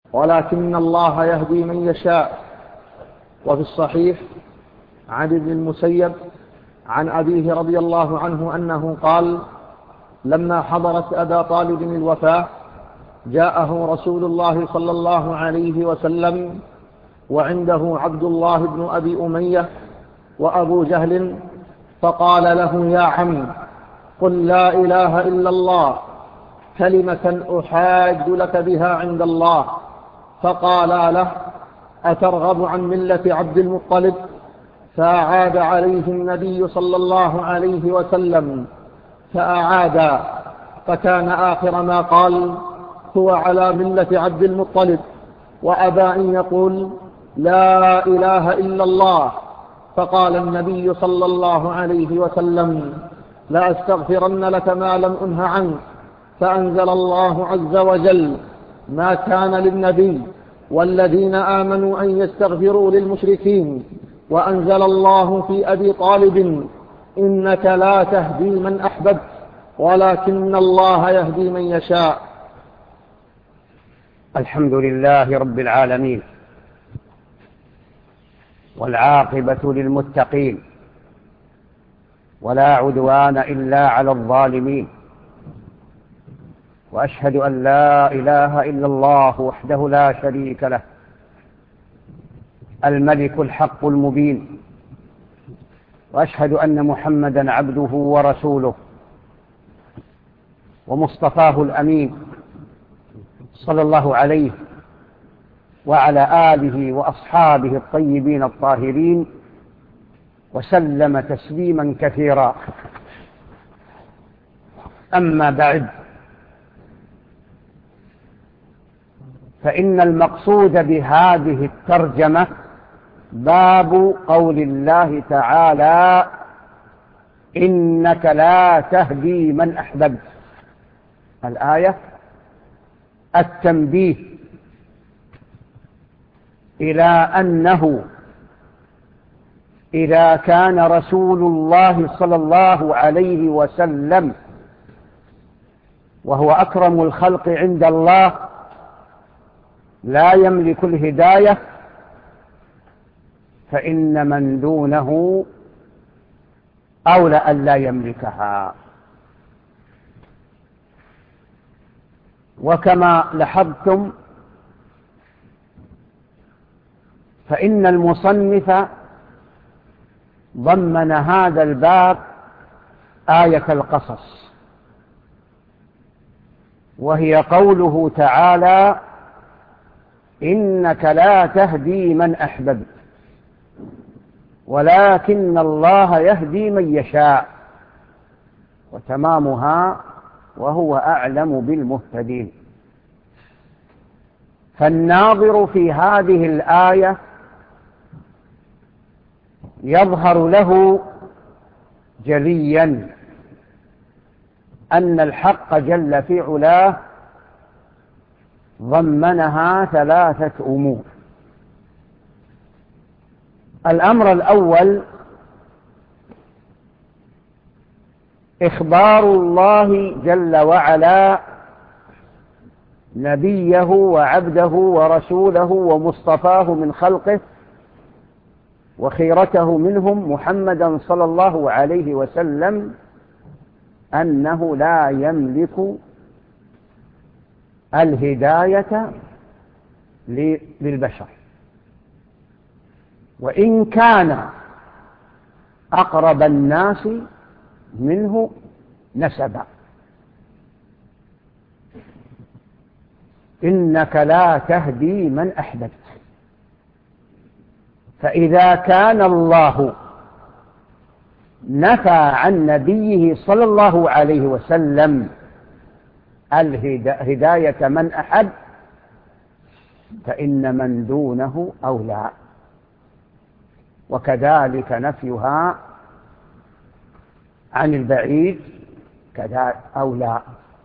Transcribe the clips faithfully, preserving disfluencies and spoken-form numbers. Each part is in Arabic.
ولكن الله يهدي من يشاء. وفي الصحيح عن ابن المسيب عن أبيه رضي الله عنه أنه قال: لما حضرت أبا طالب الوفاة جاءه رسول الله صلى الله عليه وسلم وعنده عبد الله بن أبي أمية وأبو جهل، فقال له: يا عم، قل لا إله إلا الله كلمة أحاج لك بها عند الله. فقال له: أترغب عن ملة عبد المطلب؟ فأعاد عليه النبي صلى الله عليه وسلم فأعاد، فكان آخر ما قال: هو على ملة عبد المطلب. وأبى أن يقول لا إله إلا الله. فقال النبي صلى الله عليه وسلم: لأستغفرن لك ما لم أنه عنك. فأنزل الله عز وجل: ما كان للنبي والذين آمنوا أن يستغفروا للمشركين. وأنزل الله في أبي طالب: إنك لا تهدي من أحببت ولكن الله يهدي من يشاء. الحمد لله رب العالمين، والعاقبة للمتقين، ولا عدوان إلا على الظالمين. وأشهد أن لا إله إلا الله وحده لا شريك له، الملك الحق المبين. وأشهد أن محمدا عبده ورسوله ومصطفاه الأمين، صلى الله عليه وعلى آله وأصحابه الطيبين الطاهرين، وسلم تسليما كثيرا. أما بعد، فإن المقصود بهذه الترجمة باب قول الله تعالى: إنك لا تهدي من أحببت. الآية التنبيه إلى أنه إذا كان رسول الله صلى الله عليه وسلم، وهو أكرم الخلق عند الله، لا يملك الهداية، فإن من دونه أولى أن لا يملكها. وكما لاحظتم فإن المصنف ضمن هذا الباب آية القصص، وهي قوله تعالى: إنك لا تهدي من أحببت ولكن الله يهدي من يشاء. وتمامها: وهو أعلم بالمهتدين. فالناظر في هذه الآية يظهر له جليا أن الحق جل في علاه ضمنها ثلاثة أمور. الأمر الأول: إخبار الله جل وعلا نبيه وعبده ورسوله ومصطفاه من خلقه وخيرته منهم محمدا صلى الله عليه وسلم أنه لا يملك الهداية للبشر، وإن كان أقرب الناس منه نسبا. إنك لا تهدي من أحببت. فإذا كان الله نفى عن نبيه صلى الله عليه وسلم الهداية من أحب، فإن من دونه أولى. وكذلك نفيها عن البعيد كذلك أولى،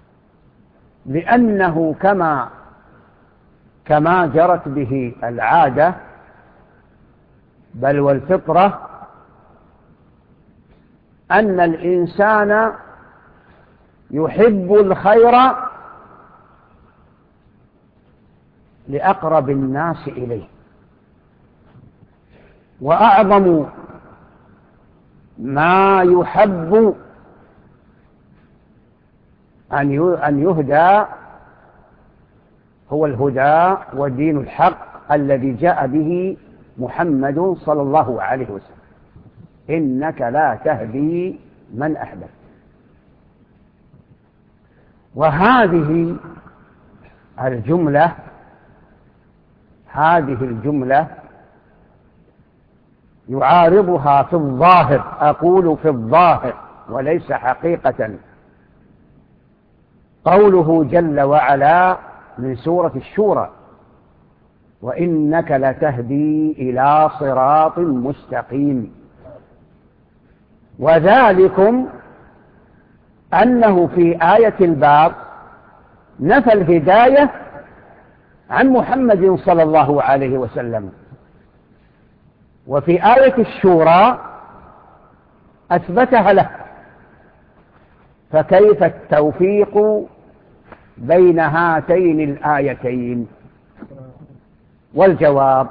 لأنه كما كما جرت به العادة بل والفطرة أن الإنسان يحب الخير لأقرب الناس إليه. وأعظم ما يحب أن يهدى هو الهدى ودين الحق الذي جاء به محمد صلى الله عليه وسلم. إنك لا تهدي من أحببت. وهذه الجملة هذه الجملة يعارضها في الظاهر، أقول في الظاهر وليس حقيقة، قوله جل وعلا من سورة الشورى: وإنك لتهدي إلى صراط مستقيم. وذلكم أنه في آية الباب نفى الهداية عن محمد صلى الله عليه وسلم، وفي آية الشورى أثبتها له. فكيف التوفيق بين هاتين الآيتين؟ والجواب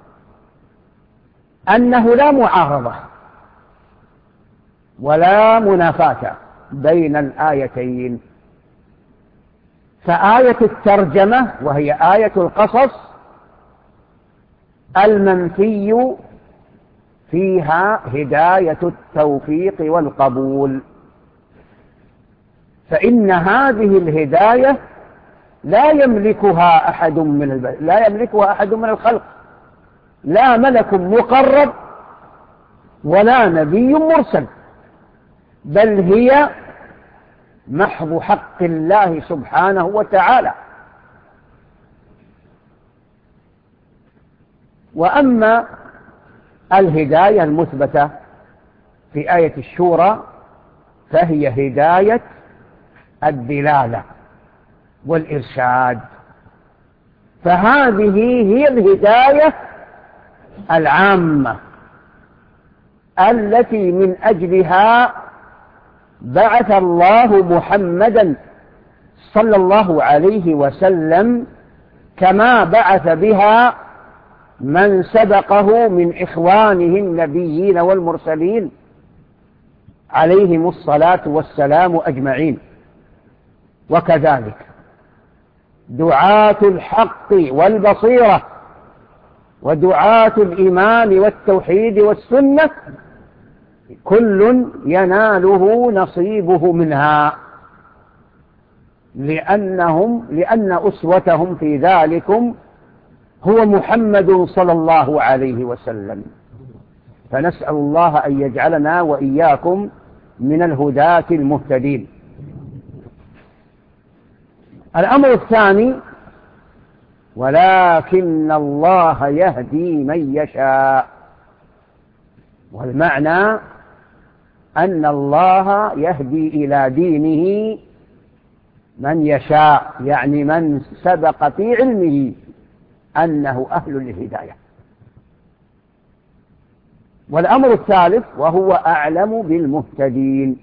أنه لا معارضة ولا منافاة بين الآيتين. فآية الترجمة وهي آية القصص المنفي فيها هداية التوفيق والقبول، فإن هذه الهداية لا يملكها أحد من الب... لا يملكها أحد من الخلق، لا ملك مقرب ولا نبي مرسل، بل هي محض حق الله سبحانه وتعالى. وأما الهداية المثبتة في آية الشورى فهي هداية الدلالة والإرشاد، فهذه هي الهداية العامة التي من أجلها بعث الله محمدا صلى الله عليه وسلم، كما بعث بها من سبقه من إخوانه النبيين والمرسلين عليهم الصلاة والسلام أجمعين. وكذلك دعاة الحق والبصيرة ودعاة الإيمان والتوحيد والسنة كل يناله نصيبه منها، لأنهم لأن أسوتهم في ذلكم هو محمد صلى الله عليه وسلم. فنسأل الله أن يجعلنا وإياكم من الهداة المهتدين. الأمر الثاني: ولكن الله يهدي من يشاء. والمعنى أن الله يهدي إلى دينه من يشاء، يعني من سبق في علمه أنه أهل للهداية. والأمر الثالث: وهو أعلم بالمهتدين.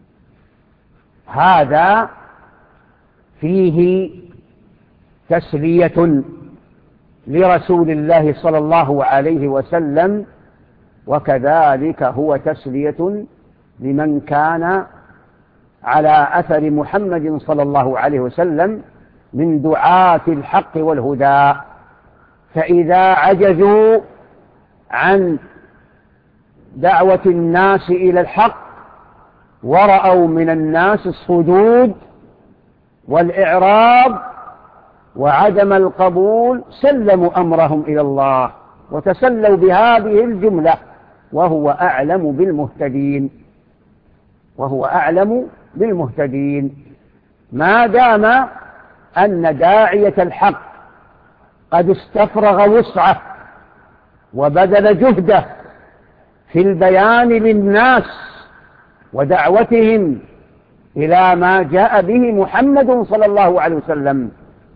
هذا فيه تسلية لرسول الله صلى الله عليه وسلم، وكذلك هو تسلية لمن كان على أثر محمد صلى الله عليه وسلم من دعاة الحق والهدى. فإذا عجزوا عن دعوة الناس إلى الحق ورأوا من الناس الصدود والإعراض وعدم القبول سلموا أمرهم إلى الله وتسلوا بهذه الجملة: وهو أعلم بالمهتدين. وهو أعلم بالمهتدين. ما دام أن داعية الحق قد استفرغ وسعه وبذل جهده في البيان للناس ودعوتهم إلى ما جاء به محمد صلى الله عليه وسلم،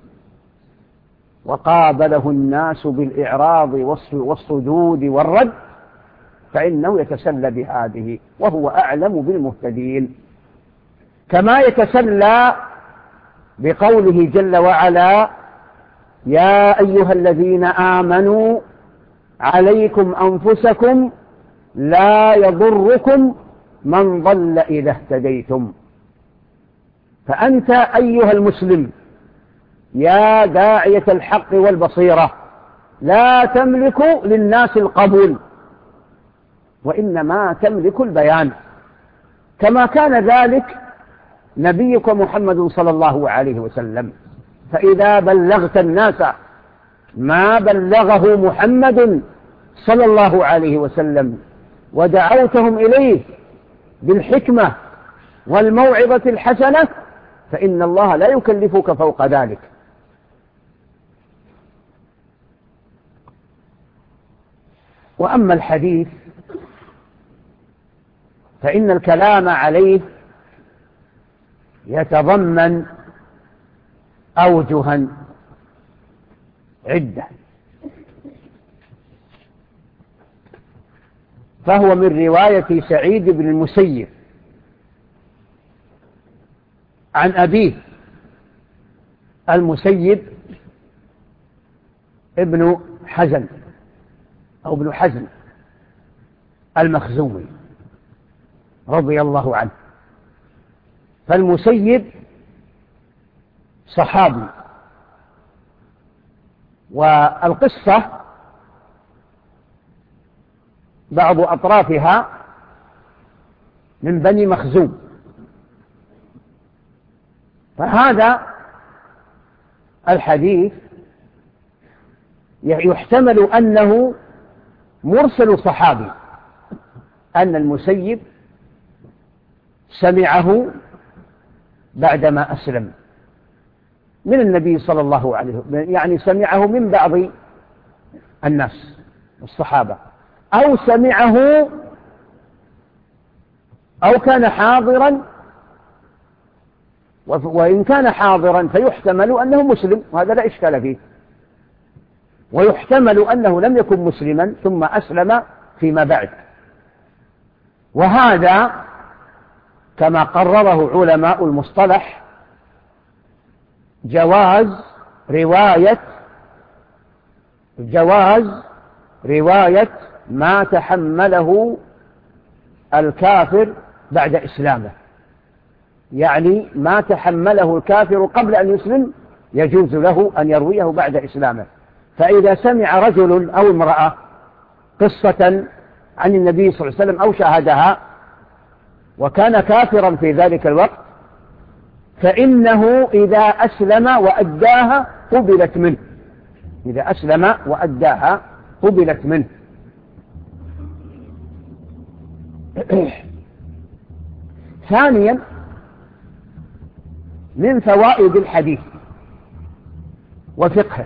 وقابله الناس بالإعراض والصدود والرد، فإنه يتسلى بهذه، وهو أعلم بالمهتدين. كما يتسلى بقوله جل وعلا: يا أيها الذين آمنوا عليكم أنفسكم لا يضركم من ضل إذا اهتديتم. فأنت أيها المسلم يا داعية الحق والبصيرة لا تملك للناس القبول، وإنما تملك البيان، كما كان ذلك نبيك محمد صلى الله عليه وسلم. فإذا بلغت الناس ما بلغه محمد صلى الله عليه وسلم ودعوتهم إليه بالحكمة والموعظة الحسنة فإن الله لا يكلفك فوق ذلك. وأما الحديث فإن الكلام عليه يتضمن أوجها عدة، فهو من رواية سعيد بن المسيب عن أبيه المسيب ابن حزن أو ابن حزن المخزومي رضي الله عنه. فالمسيب صحابي، والقصة بعض أطرافها من بني مخزوم. فهذا الحديث يحتمل أنه مرسل صحابي، أن المسيب سمعه بعدما أسلم من النبي صلى الله عليه وسلم، يعني سمعه من بعض الناس الصحابة، أو سمعه أو كان حاضرا، وإن كان حاضرا فيحتمل أنه مسلم، وهذا لا إشكال فيه، ويحتمل أنه لم يكن مسلما ثم أسلم فيما بعد. وهذا كما قرره علماء المصطلح جواز رواية جواز رواية ما تحمله الكافر بعد إسلامه، يعني ما تحمله الكافر قبل أن يسلم يجوز له أن يرويه بعد إسلامه. فإذا سمع رجل أو امرأة قصة عن النبي صلى الله عليه وسلم أو شاهدها وكان كافرا في ذلك الوقت، فإنه إذا أسلم وأداها قبلت منه، إذا أسلم وأداها قبلت منه. ثانيا من فوائد الحديث وفقهه،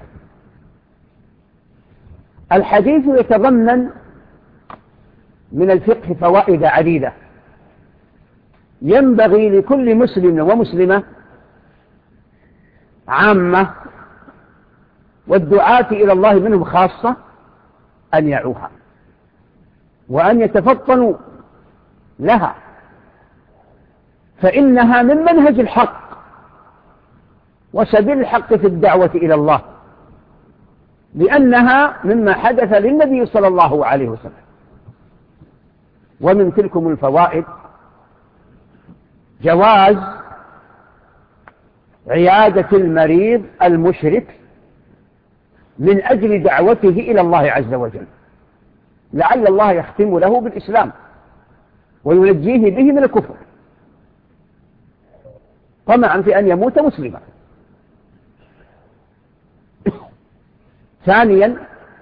الحديث يتضمن من الفقه فوائد عديدة ينبغي لكل مسلم ومسلمة عامة والدعاة إلى الله منهم خاصة أن يعوها وأن يتفطنوا لها، فإنها من منهج الحق وسبيل الحق في الدعوة إلى الله، لأنها مما حدث للنبي صلى الله عليه وسلم. ومن تلكم الفوائد جواز عيادة المريض المشرك من أجل دعوته إلى الله عز وجل، لعل الله يختم له بالإسلام وينجيه به من الكفر، طمعا في أن يموت مسلما. ثانيا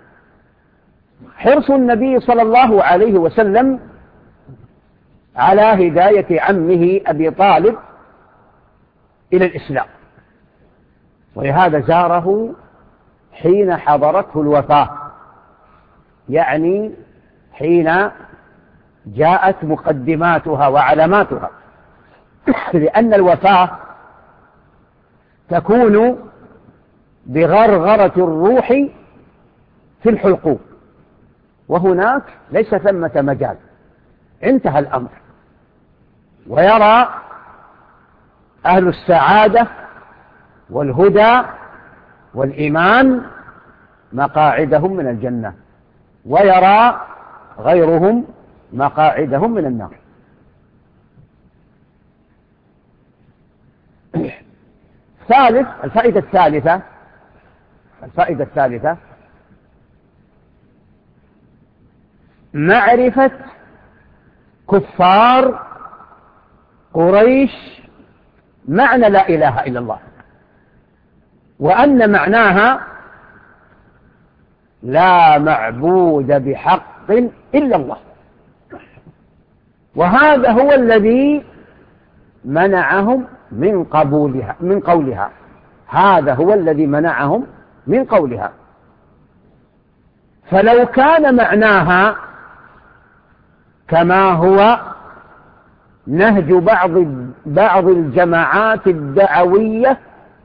حرص النبي صلى الله عليه وسلم على هداية عمه أبي طالب إلى الإسلام، ولهذا زاره حين حضرته الوفاة، يعني حين جاءت مقدماتها وعلاماتها، لأن الوفاة تكون بغرغرة الروح في الحلقوم، وهناك ليس ثمة مجال، انتهى الأمر. ويرى أهل السعادة والهدى والإيمان مقاعدهم من الجنة، ويرى غيرهم مقاعدهم من النار. ثالث الفائدة الثالثة الفائدة الثالثة معرفة كفار قريش معنى لا إله إلا الله، وأن معناها لا معبود بحق إلا الله. وهذا هو الذي منعهم من قبولها من قولها هذا هو الذي منعهم من قولها. فلو كان معناها كما هو نهج بعض بعض الجماعات الدعوية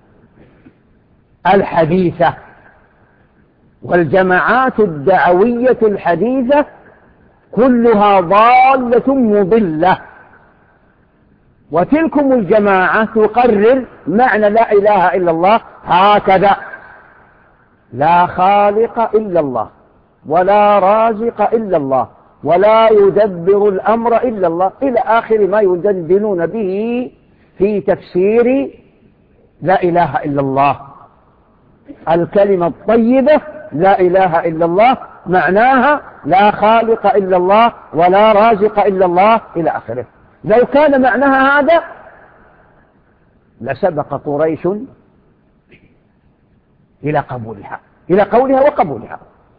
الحديثة، والجماعات الدعوية الحديثة كلها ضالة مضلة، وتلكم الجماعة تقرر معنى لا إله إلا الله هكذا: لا خالق إلا الله، ولا رازق إلا الله، ولا يدبر الأمر إلا الله، إلى آخر ما يدندنون به في تفسير لا إله إلا الله. الكلمة الطيبة لا إله إلا الله معناها لا خالق إلا الله، ولا رازق إلا الله، إلى آخره. لو كان معناها هذا لسبق قريش إلى قبولها إلى قولها وقبولها.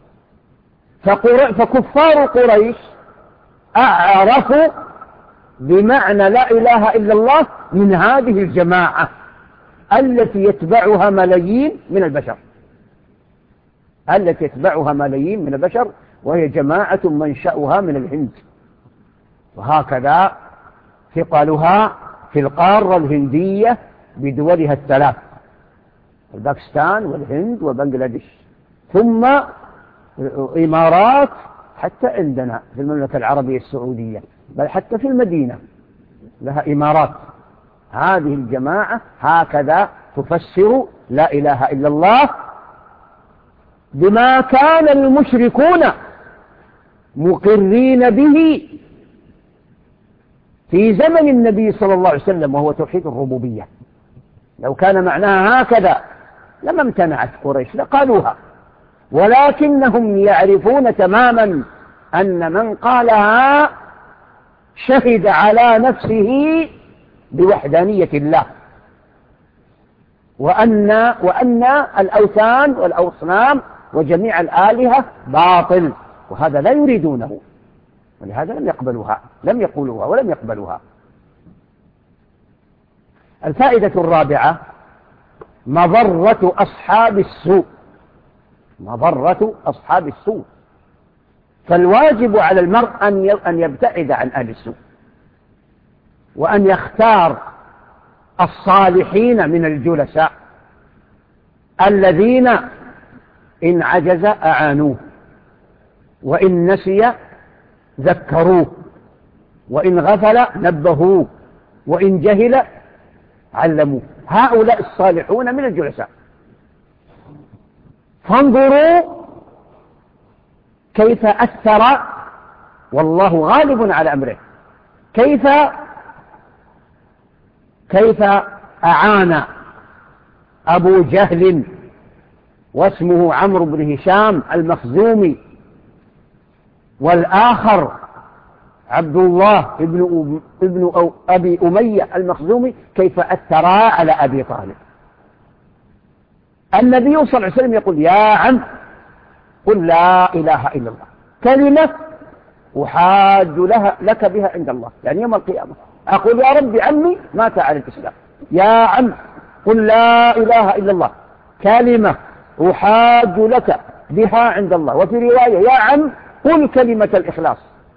فكفار قريش أعرفوا بمعنى لا إله إلا الله من هذه الجماعة التي يتبعها ملايين من البشر التي يتبعها ملايين من البشر وهي جماعة منشأها من الهند، وهكذا ثقلها في القارة الهندية بدولها الثلاث: باكستان والهند وبنغلاديش، ثم إمارات، حتى عندنا في المملكة العربية السعودية، بل حتى في المدينة لها إمارات. هذه الجماعة هكذا تفسر لا إله إلا الله بما كان المشركون مقرين به في زمن النبي صلى الله عليه وسلم، وهو توحيد الربوبية. لو كان معناها هكذا لما امتنعت قريش لقالوها، ولكنهم يعرفون تماما أن من قالها شهد على نفسه بوحدانية الله، وأن, وأن الأوثان والأصنام وجميع الآلهة باطل، وهذا لا يريدونه، ولهذا لم يقبلوها لم يقولوها ولم يقبلوها. الفائدة الرابعة مضرة أصحاب السوء مضرة أصحاب السوء. فالواجب على المرء أن يبتعد عن أهل السوء، وأن يختار الصالحين من الجلساء الذين إن عجز أعانوه، وإن نسي ذكروه، وإن غفل نبهوه، وإن جهل علموه. هؤلاء الصالحون من الجلساء. فانظروا كيف أثر، والله غالب على أمره، كيف كيف أعان أبو جهل واسمه عمرو بن هشام المخزومي، والآخر عبد الله ابن, ابن أو أبي أمية المخزومي، كيف أثرا على أبي طالب. النبي صلى الله عليه وسلم يقول: يا عم قل لا إله إلا الله، كلمة أحاج لها لك بها عند الله، يعني يوم القيامة أقول: يا رب عمي مات على الإسلام، يا عم قل لا إله إلا الله، كلمة أحاج لك بها عند الله. وفي رواية: يا عم قل كلمة الإخلاص.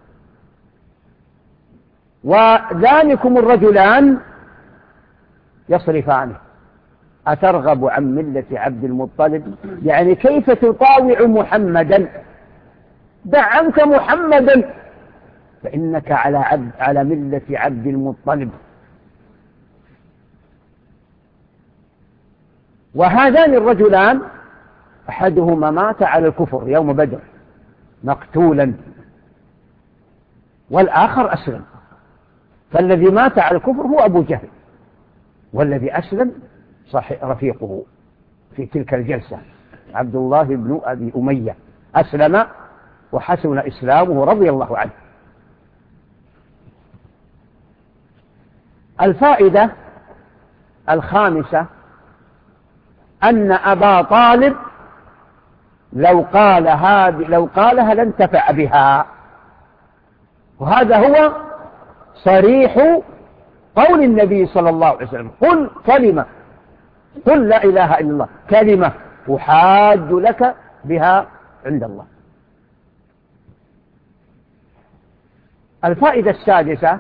وذلكم الرجلان يصرفانه: أترغب عن ملة عبد المطلب؟ يعني كيف تطاوع محمدا؟ دع عنك محمدا فإنك على عبد على ملة عبد المطلب. وهذان الرجلان أحدهما مات على الكفر يوم بدر مقتولا، والآخر أسلم. فالذي مات على الكفر هو أبو جهل، والذي أسلم صحيح رفيقه في تلك الجلسة عبد الله بن أبي أمية، أسلم وحسن إسلامه رضي الله عنه. الفائدة الخامسة أن أبا طالب لو قال هذه لو قالها لانتفع بها، وهذا هو صريح قول النبي صلى الله عليه وسلم: قل كلمة، قل لا إله إلا الله، كلمة أحاج لك بها عند الله. الفائدة السادسة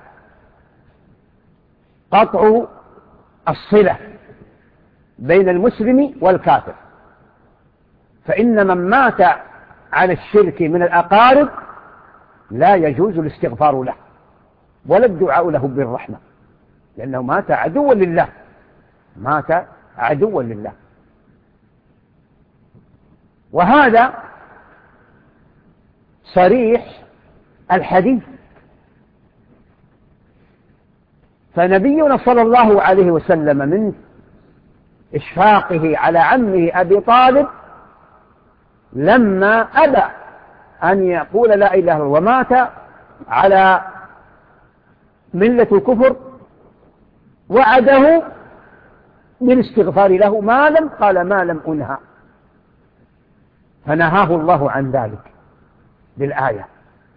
قطع الصلة بين المسلم والكافر، فإن من مات على الشرك من الأقارب لا يجوز الاستغفار له ولا الدعاء له بالرحمة، لأنه مات عدوا لله، مات عدوا لله. وهذا صريح الحديث. فنبينا صلى الله عليه وسلم من إشفاقه على عمه أبي طالب لما أبى أن يقول لا إله إلا الله ومات على ملة الكفر وعده بالاستغفار له ما لم قال ما لم أنهى، فنهاه الله عن ذلك بالآية.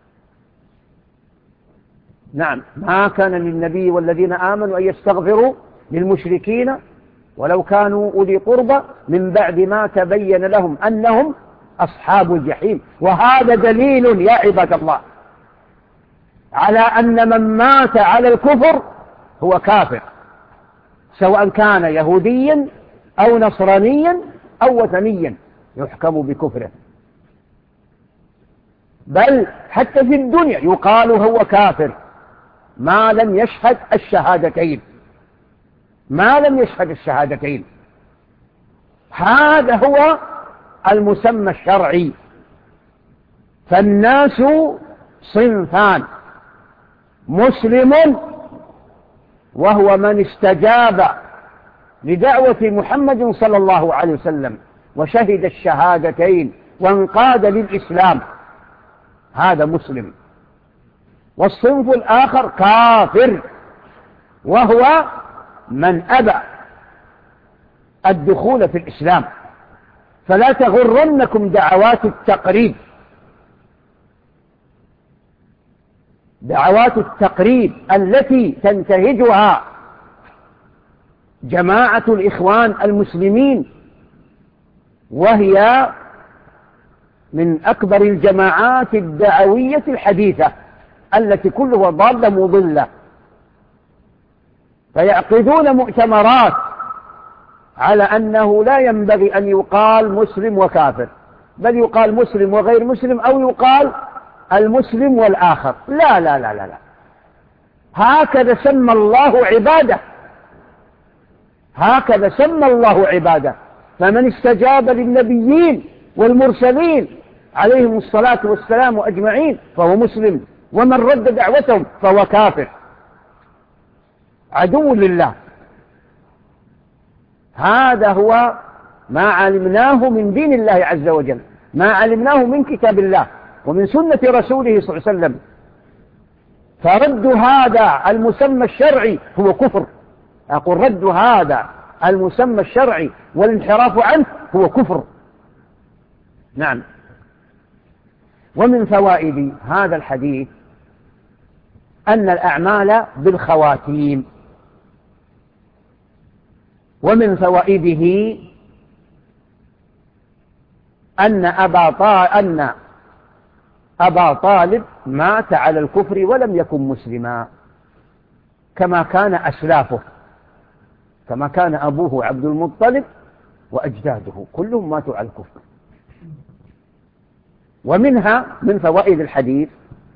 نعم، ما كان للنبي والذين آمنوا أن يستغفروا للمشركين ولو كانوا أولي قربى من بعد ما تبين لهم أنهم أصحاب الجحيم. وهذا دليل يا عباد الله على أن من مات على الكفر هو كافر، سواء كان يهوديا أو نصرانيا أو وثنيا يحكم بكفره، بل حتى في الدنيا يقال هو كافر ما لم يشهد الشهادتين، ما لم يشهد الشهادتين. هذا هو المسمى الشرعي. فالناس صنفان: مسلم وهو من استجاب لدعوة محمد صلى الله عليه وسلم وشهد الشهادتين وانقاد للإسلام، هذا مسلم. والصنف الآخر كافر، وهو من أبى الدخول في الإسلام. فلا تغرنكم دعوات التقريب، دعوات التقريب التي تنتهجها جماعة الإخوان المسلمين، وهي من أكبر الجماعات الدعوية الحديثة التي كلها ضالة مضلة. فيعقدون مؤتمرات على أنه لا ينبغي أن يقال مسلم وكافر، بل يقال مسلم وغير مسلم، أو يقال المسلم والآخر. لا لا لا لا, لا. هكذا سمى الله عباده، هكذا سمى الله عباده. فمن استجاب للنبيين والمرسلين عليهم الصلاة والسلام أجمعين فهو مسلم، ومن رد دعوتهم فهو كافر عدو لله. هذا هو ما علمناه من دين الله عز وجل، ما علمناه من كتاب الله ومن سنة رسوله صلى الله عليه وسلم. فرد هذا المسمى الشرعي هو كفر. أقول رد هذا المسمى الشرعي والانحراف عنه هو كفر. نعم. ومن فوائد هذا الحديث أن الأعمال بالخواتيم. ومن فوائده أن أبا طالب, أن أبا طالب مات على الكفر ولم يكن مسلما، كما كان أسلافه، كما كان أبوه عبد المطلب وأجداده كلهم ماتوا على الكفر. ومنها من فوائد الحديث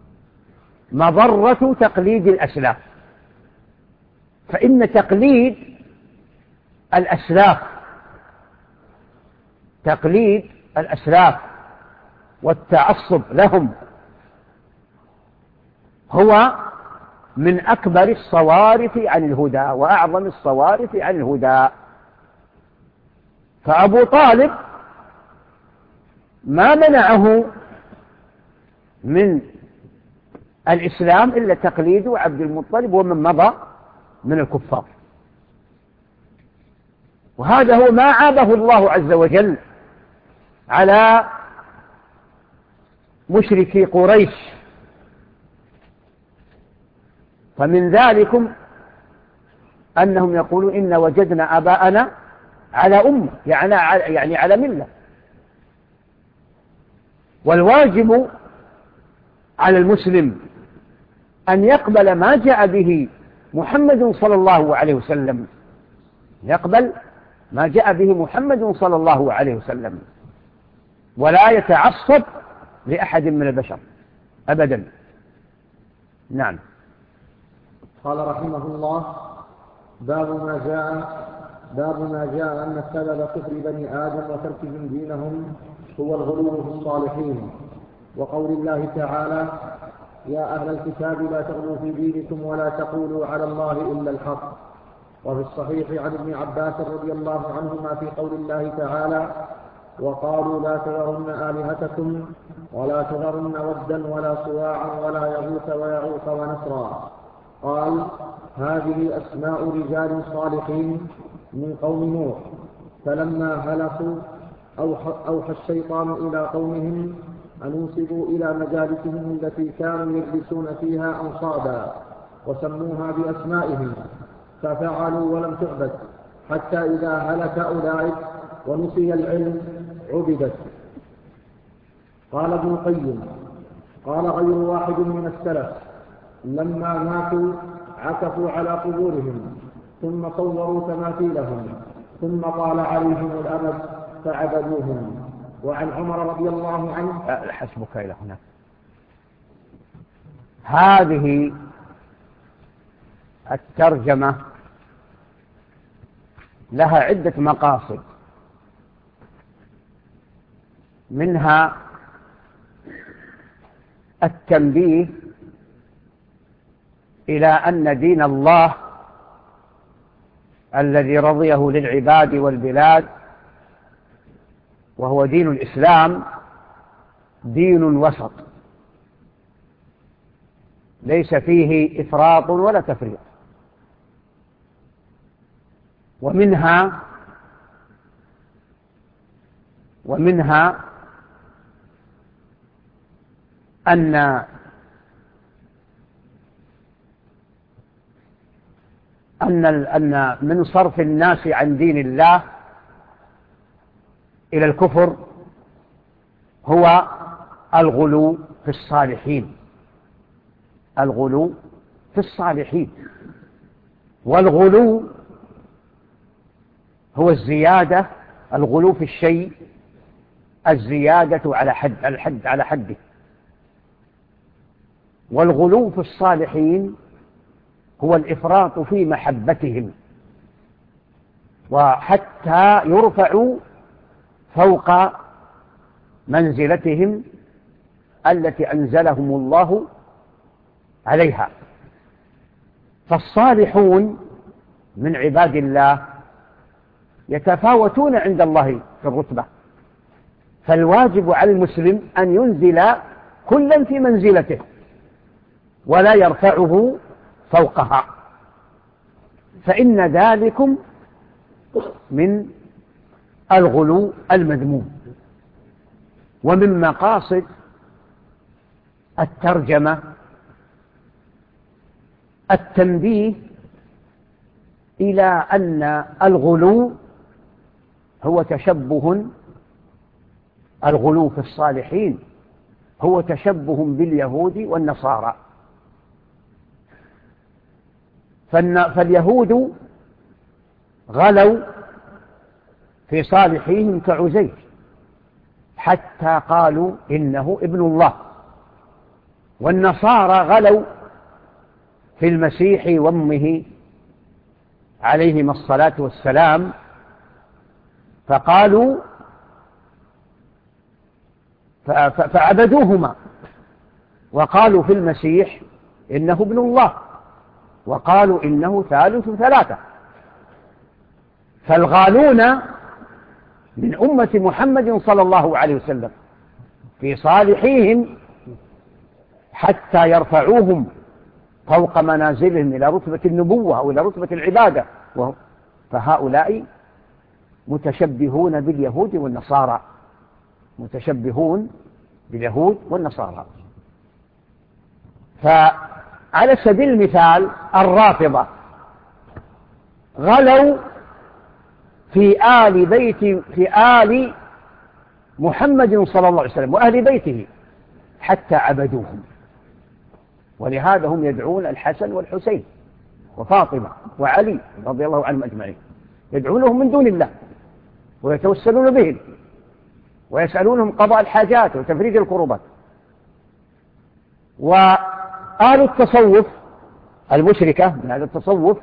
مضرة تقليد الأسلاف، فإن تقليد الأسلاف تقليد الأسلاف والتعصب لهم هو من أكبر الصوارف عن الهدى وأعظم الصوارف عن الهدى. فأبو طالب ما منعه من الإسلام إلا تقليد عبد المطلب ومن مضى من الكفار، وهذا هو ما عابه الله عز وجل على مشركي قريش. فمن ذلكم أنهم يقولون إن وجدنا آباءنا على أمة، يعني يعني على ملة. والواجب على المسلم أن يقبل ما جاء به محمد صلى الله عليه وسلم، يقبل ما جاء به محمد صلى الله عليه وسلم، ولا يتعصب لأحد من البشر أبدا. نعم. قال رحمه الله: باب ما جاء باب ما جاء أن سبب كفر بني آدم وتركهم دينهم هو الغلو في الصالحين، وقول الله تعالى: يا أهل الكتاب لا تغلوا في دينكم ولا تقولوا على الله إلا الحق. وفي الصحيح عن ابن عباس رضي الله عنهما في قول الله تعالى: وقالوا لا تذرن آلهتكم ولا تذرن ودا ولا سواعا ولا يغوث ويعوق ونسرا. قال: هذه أسماء رجال صالحين من قوم نوح، فلما هلكوا أوحى الشيطان إلى قومهم أن انسبوا إلى مجالسهم التي كانوا يجلسون فيها أنصابا وسموها بأسمائهم، ففعلوا ولم تعبد، حتى إذا هلك أولئك ونسي العلم عبدت. قال ابن القيم: قال غير واحد من السلف لما ماتوا عكفوا على قبورهم ثم صوروا تماثيلهم ثم طال عليهم الأمد فعبدوهم. وعن عمر رضي الله عنه: حسبك إلى هنا. هذه الترجمة لها عدة مقاصد، منها التنبيه إلى أن دين الله الذي رضيه للعباد والبلاد وهو دين الإسلام دين وسط، ليس فيه إفراط ولا تفريط. ومنها ومنها أن أن أن من صرف الناس عن دين الله إلى الكفر هو الغلو في الصالحين، الغلو في الصالحين. والغلو هو الزيادة، الغلو في الشيء الزيادة على حد الحد على حده. والغلو في الصالحين هو الإفراط في محبتهم، وحتى يرفعوا فوق منزلتهم التي أنزلهم الله عليها. فالصالحون من عباد الله يتفاوتون عند الله في الرتبة، فالواجب على المسلم أن ينزل كلا في منزلته ولا يرفعه فوقها، فإن ذلكم من الغلو المذموم. ومن مقاصد الترجمة التنبيه إلى أن الغلو هو تشبه، الغلو في الصالحين هو تشبه باليهود والنصارى. فاليهود غلوا في صالحيهم كعزير حتى قالوا إنه ابن الله، والنصارى غلوا في المسيح وامه عليهما الصلاة والسلام فقالوا فعبدوهما وقالوا في المسيح إنه ابن الله، وقالوا إنه ثالث ثلاثة. فالغالون من أمة محمد صلى الله عليه وسلم في صالحيهم حتى يرفعوهم فوق منازلهم إلى رتبة النبوة أو إلى رتبة العبادة، فهؤلاء متشبهون باليهود والنصارى، متشبهون باليهود والنصارى. فعلى سبيل المثال الرافضة غلوا في آل بيت في آل محمد صلى الله عليه وسلم وأهل بيته حتى عبدوهم، ولهذا هم يدعون الحسن والحسين وفاطمة وعلي رضي الله عنهم أجمعين، يدعونهم من دون الله ويتوسلون بهم ويسألونهم قضاء الحاجات وتفريج الكربات. وآل التصوف المشركة من هذا التصوف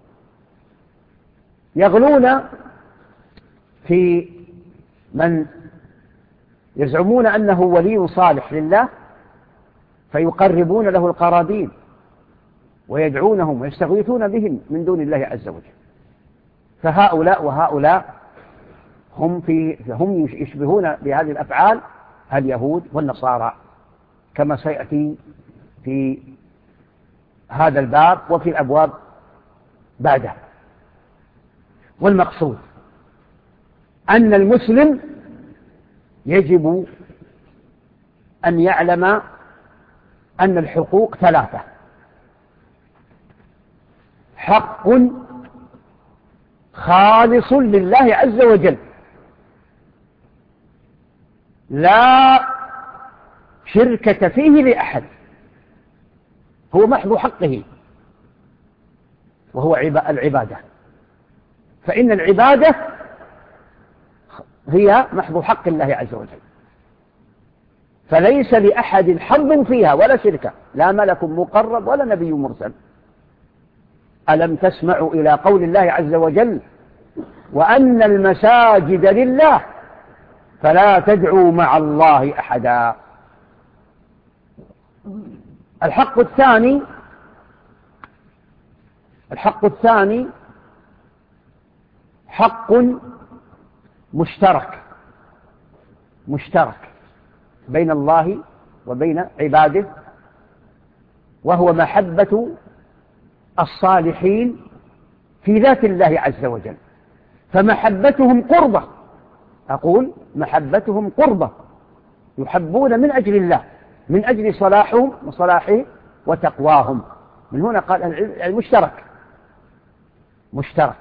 يغلون في من يزعمون أنه ولي صالح لله فيقربون له القرابين ويدعونهم ويستغيثون بهم من دون الله عز وجل. فهؤلاء وهؤلاء هم, في هم يشبهون بهذه الأفعال اليهود والنصارى كما سيأتي في هذا الباب وفي الأبواب بعده. والمقصود أن المسلم يجب أن يعلم أن الحقوق ثلاثة: حق خالص لله عز وجل لا شركة فيه لأحد، هو محض حقه وهو العبادة، فإن العبادة هي محض حق الله عز وجل، فليس لأحد حظ فيها ولا شركة، لا ملك مقرب ولا نبي مرسل. ألم تسمعوا إلى قول الله عز وجل: وأن المساجد لله فلا تدعوا مع الله أحدا. الحق الثاني الحق الثاني حق مشترك مشترك بين الله وبين عباده، وهو محبة الصالحين في ذات الله عز وجل، فمحبتهم قربة، أقول محبتهم قربة، يحبون من أجل الله، من أجل صلاحهم وصلاحهم وتقواهم. من هنا قال المشترك مشترك.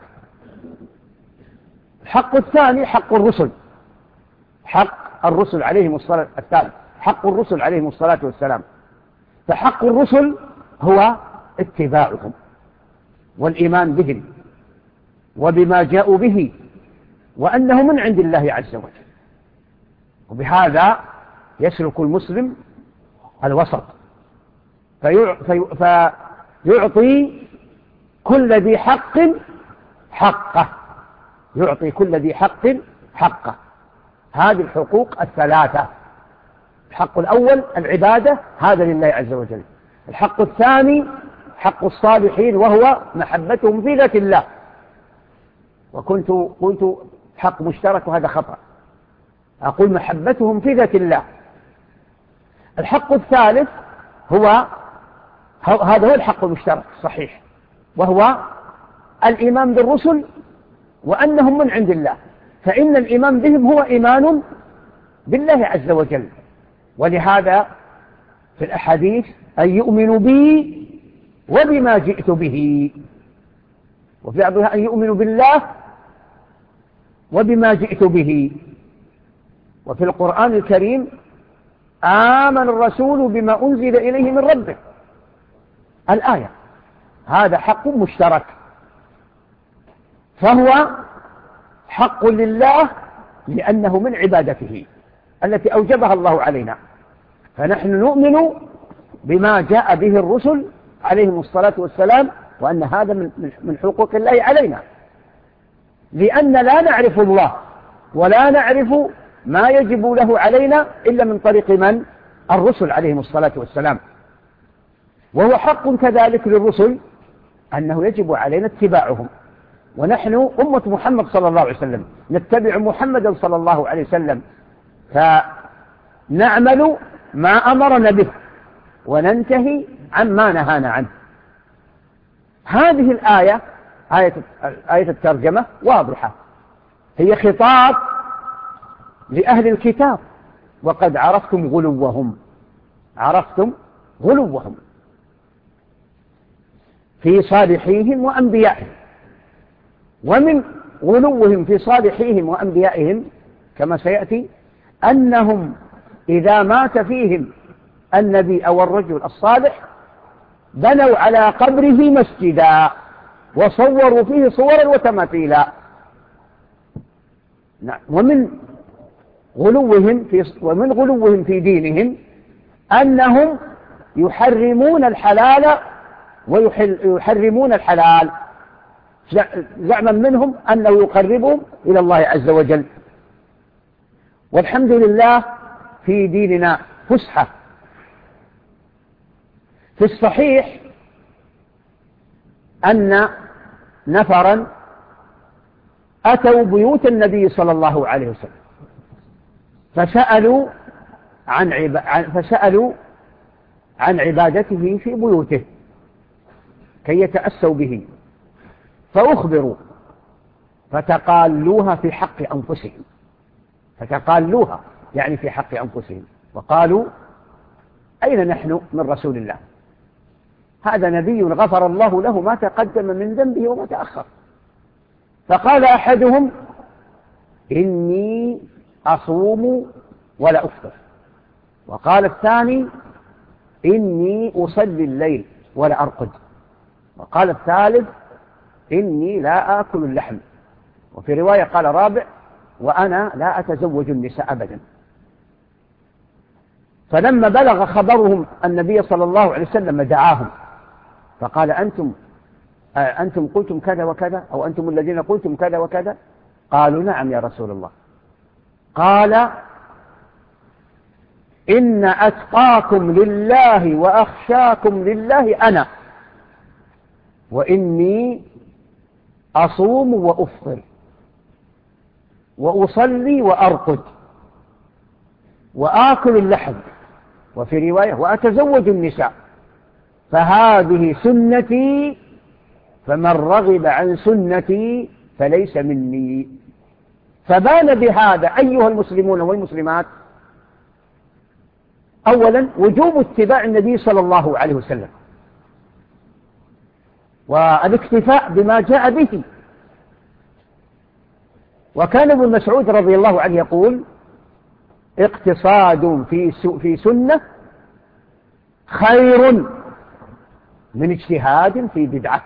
الحق الثاني حق الرسل، حق الرسل عليهم الصلاة الثالث حق الرسل عليهم الصلاة والسلام. فحق الرسل هو اتباعهم والإيمان بهم وبما جاءوا به وأنه من عند الله عز وجل، وبهذا يسلك المسلم الوسط فيعطي كل ذي حق حقه يعطي كل ذي حق حقه. هذه الحقوق الثلاثة: الحق الأول العبادة، هذا لله عز وجل. الحق الثاني حق الصالحين وهو محبتهم في ذات الله، وكنت قلت حق مشترك وهذا خطأ، أقول محبتهم في ذات الله. الحق الثالث هو هذا هو الحق المشترك صحيح، وهو الإيمان بالرسل وأنهم من عند الله، فإن الإيمان بهم هو إيمان بالله عز وجل. ولهذا في الأحاديث أن يؤمنوا بي وبما جئت به، وفي بعضها أن يؤمنوا بالله وبما جئت به. وفي القرآن الكريم آمن الرسول بما أنزل إليه من ربه، الآية. هذا حق مشترك، فهو حق لله لأنه من عبادته التي أوجبها الله علينا، فنحن نؤمن بما جاء به الرسل عليهم الصلاة والسلام، وأن هذا من حقوق الله علينا، لأن لا نعرف الله ولا نعرف ما يجب له علينا إلا من طريق من؟ الرسل عليهم الصلاة والسلام. وهو حق كذلك للرسل أنه يجب علينا اتباعهم، ونحن أمة محمد صلى الله عليه وسلم نتبع محمدا صلى الله عليه وسلم، فنعمل ما أمرنا به وننتهي عما نهانا عنه. هذه الآية آية, آية الترجمة واضحة، هي خطاب لأهل الكتاب، وقد عرفتم غلوهم، عرفتم غلوهم في صالحيهم وأنبيائهم. ومن غلوهم في صالحيهم وأنبيائهم كما سيأتي أنهم إذا مات فيهم النبي أو الرجل الصالح بنوا على قبره مسجدا وصوروا فيه صورا وتماثيلا. نعم. ومن غلوهم في ومن غلوهم في دينهم أنهم يحرمون الحلال ويحرمون الحلال، زعما منهم أنه يقربهم إلى الله عز وجل. والحمد لله في ديننا فسحة. في الصحيح أن نفرا أتوا بيوت النبي صلى الله عليه وسلم فسألوا عن, عب... فسألوا عن عبادته في بيوته كي يتأسوا به، فأخبروا فتقالوها في حق أنفسهم، فتقالوها يعني في حق أنفسهم، وقالوا أين نحن من رسول الله؟ هذا نبي غفر الله له ما تقدم من ذنبه وما تأخر. فقال أحدهم إني أصوم ولا أفطر، وقال الثاني إني أصلي الليل ولا أرقد، وقال الثالث إني لا آكل اللحم، وفي رواية قال رابع وأنا لا أتزوج النساء أبدا. فلما بلغ خبرهم النبي صلى الله عليه وسلم دعاهم فقال أنتم أنتم قلتم كذا وكذا، أو أنتم الذين قلتم كذا وكذا؟ قالوا نعم يا رسول الله. قال إن أتقاكم لله وأخشاكم لله أنا، وإني أصوم وأفطر وأصلي وأرقد وآكل اللحم، وفي رواية وأتزوج النساء، فهذه سنتي فمن رغب عن سنتي فليس مني. فبان بهذا أيها المسلمون والمسلمات أولا وجوب اتباع النبي صلى الله عليه وسلم والاكتفاء بما جاء به. وكان ابن مسعود رضي الله عنه يقول اقتصاد في في سنة خير من اجتهاد في بدعة.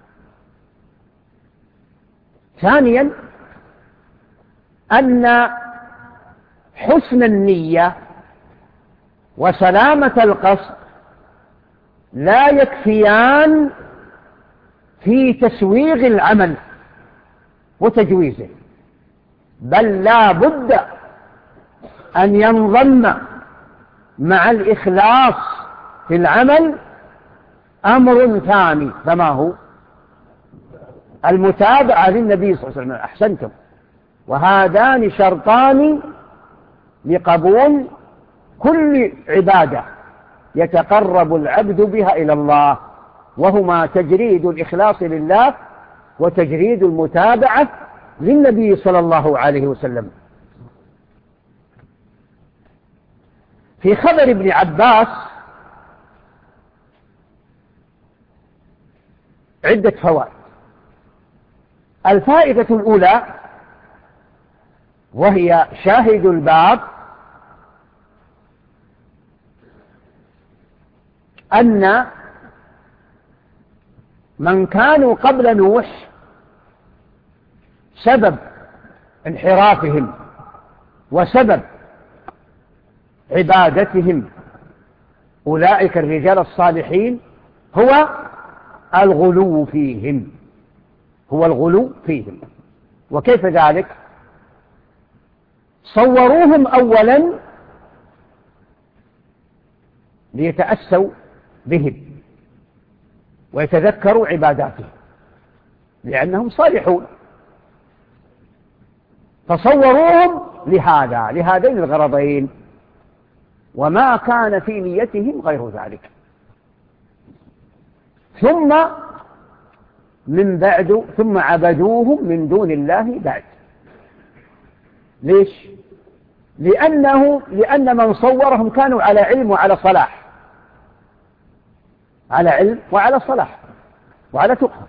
ثانيا أن حسن النية وسلامة القصد لا يكفيان في تسويغ العمل وتجويزه، بل لا بد أن ينضم مع الإخلاص في العمل أمر ثاني، فما هو؟ المتابعة للنبي صلى الله عليه وسلم. أحسنتم. وهذان شرطان لقبول كل عبادة يتقرب العبد بها إلى الله، وهما تجريد الإخلاص لله وتجريد المتابعة للنبي صلى الله عليه وسلم. في خبر ابن عباس عدة فوائد. الفائدة الأولى وهي شاهد الباب أن من كانوا قبل نوح سبب انحرافهم وسبب عبادتهم أولئك الرجال الصالحين هو الغلو فيهم، هو الغلو فيهم. وكيف ذلك؟ صوروهم أولا ليتأسوا بهم ويتذكروا عباداتهم لأنهم صالحون، فصوروهم لهذا لهذين الغرضين، وما كان في نيتهم غير ذلك. ثم من بعد ثم عبدوهم من دون الله بعد. ليش؟ لأنه لأن من صورهم كانوا على علم وعلى صلاح، على علم وعلى صلاح وعلى تقى.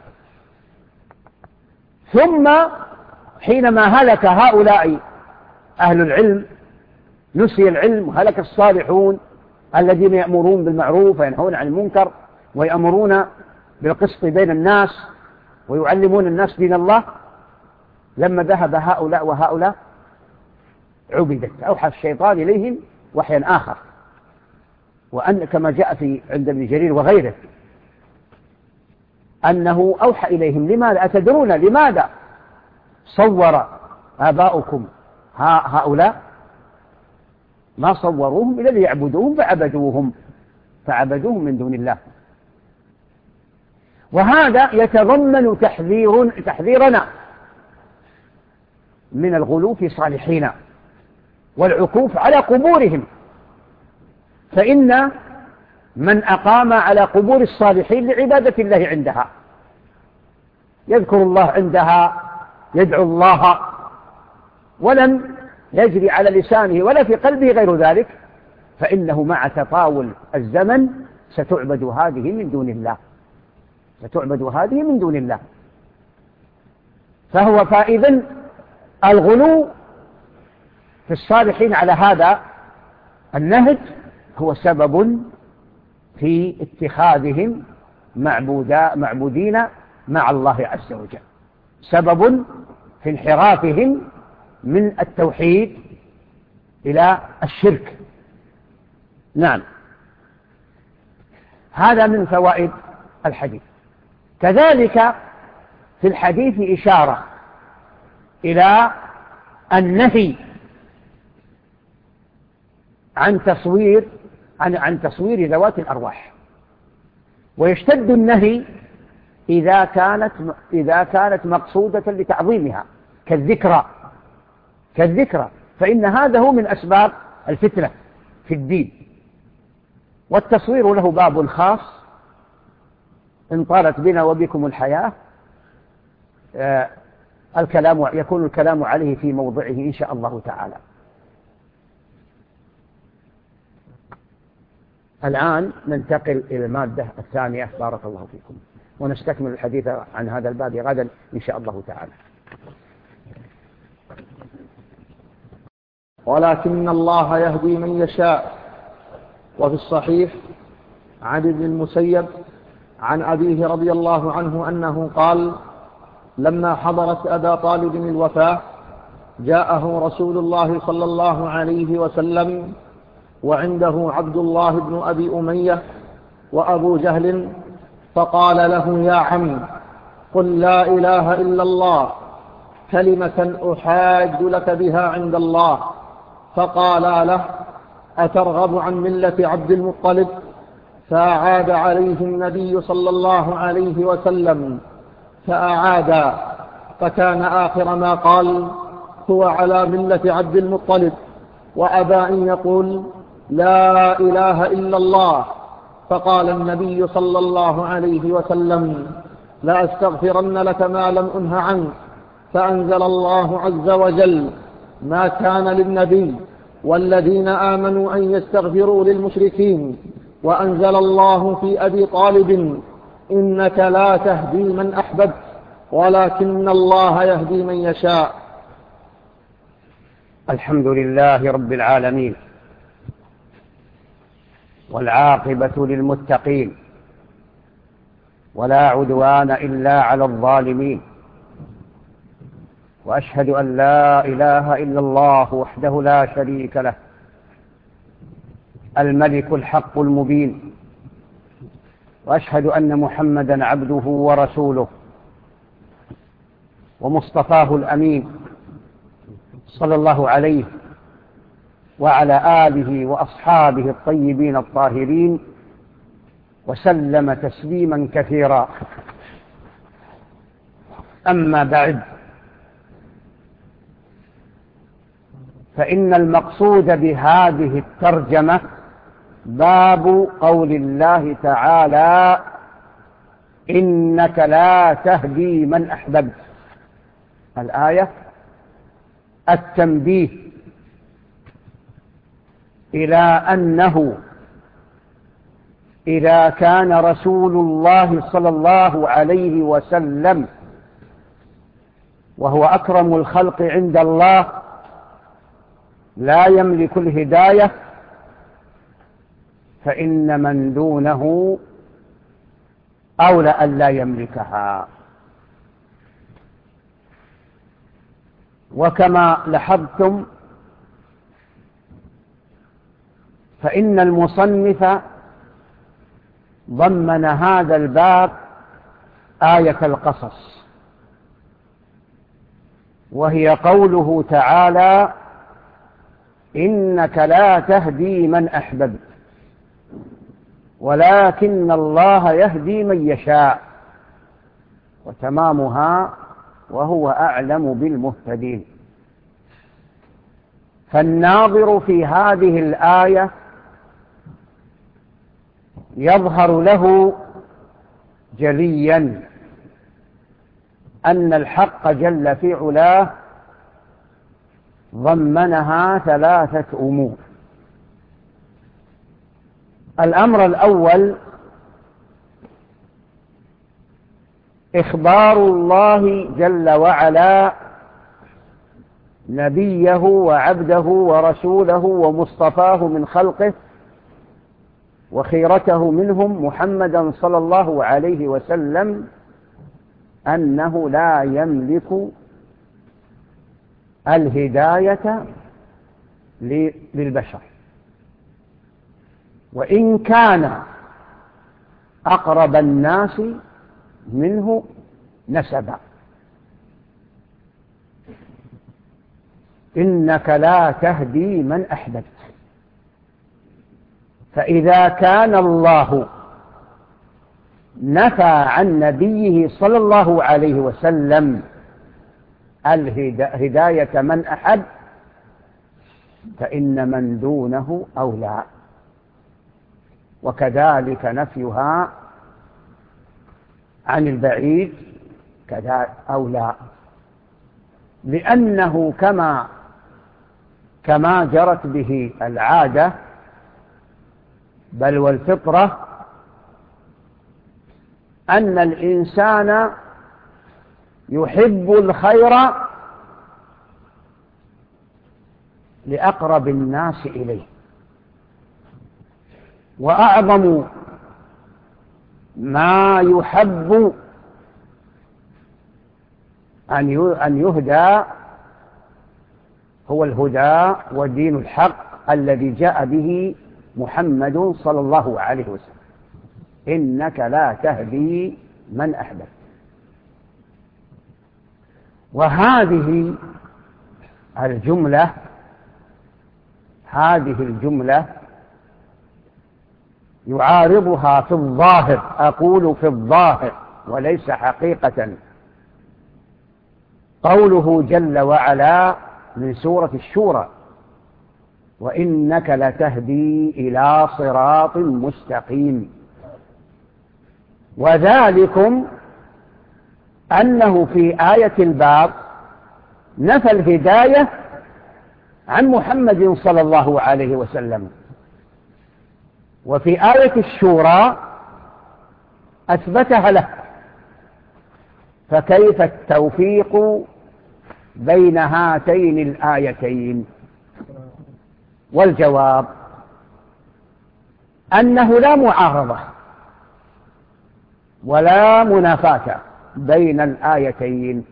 ثم حينما هلك هؤلاء أهل العلم نسي العلم وهلك الصالحون الذين يأمرون بالمعروف وينهون عن المنكر ويأمرون بالقسط بين الناس ويعلمون الناس دين الله، لما ذهب هؤلاء وهؤلاء عبدت، أوحى الشيطان إليهم وحيا آخر، وأن كما جاء في عند ابن جرير وغيره أنه أوحى إليهم. لماذا؟ أتدرون لماذا صور آباؤكم هؤلاء؟ ما صوروهم إلا ليعبدوهم فعبدوهم فعبدوهم من دون الله. وهذا يتضمن تحذير تحذيرنا من الغلو في صالحين والعكوف على قبورهم، فإن من أقام على قبور الصالحين لعبادة الله عندها، يذكر الله عندها، يدعو الله، ولم يجري على لسانه ولا في قلبه غير ذلك، فإنه مع تطاول الزمن ستعبد هذه من دون الله ستعبد هذه من دون الله. فهو فإذن الغلو في الصالحين على هذا النهج هو سبب في اتخاذهم معبودا معبودين مع الله عز وجل، سبب في انحرافهم من التوحيد إلى الشرك. نعم، هذا من فوائد الحديث. كذلك في الحديث إشارة إلى النهي عن تصوير عن عن تصوير ذوات الأرواح، ويشتد النهي إذا كانت إذا كانت مقصودة لتعظيمها كالذكرى كالذكرى فإن هذا هو من أسباب الفتنة في الدين. والتصوير له باب خاص، إن طالت بنا وبكم الحياة آه الكلام يكون الكلام عليه في موضعه إن شاء الله تعالى. الآن ننتقل إلى المادة الثانية، بارك الله فيكم، ونستكمل الحديث عن هذا الباب غدا إن شاء الله تعالى. ولكن الله يهدي من يشاء. وفي الصحيح عن ابن المسيب عن أبيه رضي الله عنه أنه قال: لما حضرت أبا طالب الوفاة جاءه رسول الله صلى الله عليه وسلم وعنده عبد الله بن أبي أمية وأبو جهل، فقال له: يا عم، قل لا إله إلا الله كلمة أحاج لك بها عند الله. فقال له: أترغب عن ملة عبد المطلب؟ فأعاد عليه النبي صلى الله عليه وسلم فأعاد، فكان آخر ما قال: هو على ملة عبد المطلب، وأبى أن يقول لا إله إلا الله. فقال النبي صلى الله عليه وسلم: لا أستغفرن لك ما لم أنه عنك. فأنزل الله عز وجل: ما كان للنبي والذين آمنوا أن يستغفروا للمشركين. وأنزل الله في أبي طالب: إنك لا تهدي من أحببت ولكن الله يهدي من يشاء. الحمد لله رب العالمين، والعاقبة للمتقين، ولا عدوان إلا على الظالمين، وأشهد أن لا إله إلا الله وحده لا شريك له، الملك الحق المبين، وأشهد أن محمدا عبده ورسوله ومصطفاه الأمين، صلى الله عليه وعلى آله وأصحابه الطيبين الطاهرين وسلم تسليما كثيرا. أما بعد، فإن المقصود بهذه الترجمة باب قول الله تعالى: إنك لا تهدي من أحببت. الآية التنبيه إلى أنه إذا كان رسول الله صلى الله عليه وسلم وهو أكرم الخلق عند الله لا يملك الهداية، فإن من دونه أولى أن لا يملكها. وكما لاحظتم فإن المصنف ضمن هذا الباب آية القصص، وهي قوله تعالى: إنك لا تهدي من أحببت ولكن الله يهدي من يشاء، وتمامها: وهو أعلم بالمهتدين. فالناظر في هذه الآية يظهر له جليا أن الحق جل في علاه ضمنها ثلاثة أمور. الأمر الأول إخبار الله جل وعلا نبيه وعبده ورسوله ومصطفاه من خلقه وخيرته منهم محمدا صلى الله عليه وسلم أنه لا يملك الهداية للبشر، وإن كان أقرب الناس منه نسبا. إنك لا تهدي من أحببت. فإذا كان الله نفى عن نبيه صلى الله عليه وسلم الهداية من أحب، فإن من دونه أولى، وكذلك نفيها عن البعيد كذلك أولى، لأنه كما كما جرت به العادة بل والفطرة أن الإنسان يحب الخير لأقرب الناس إليه، وأعظم ما يحب أن يهدى هو الهدى ودين الحق الذي جاء به محمد صلى الله عليه وسلم. إنك لا تهدي من أحببت. وهذه الجملة هذه الجملة يعارضها في الظاهر، أقول في الظاهر وليس حقيقة، قوله جل وعلا من سورة الشورى: وإنك لتهدي إلى صراط مستقيم. وذلكم أنه في آية الباب نفى الهداية عن محمد صلى الله عليه وسلم، وفي آية الشورى أثبتها له. فكيف التوفيق بين هاتين الآيتين؟ والجواب أنه لا معارضة ولا منافاة بين الآيتين.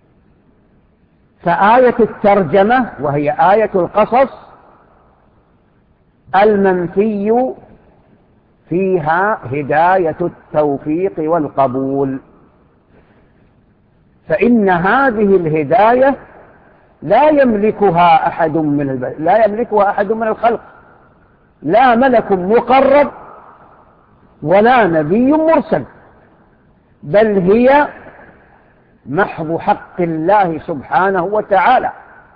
فآية الترجمة وهي آية القصص المنفي فيها هداية التوفيق والقبول، فإن هذه الهداية لا يملكها أحد من الب... لا يملكها أحد من الخلق، لا ملك مقرب ولا نبي مرسل، بل هي محض حق الله سبحانه وتعالى.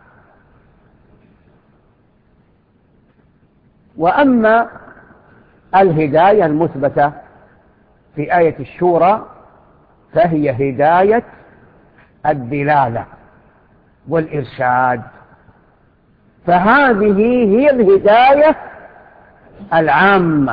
وأما الهداية المثبتة في آية الشورى فهي هداية الدلالة والإرشاد، فهذه هي الهداية العامة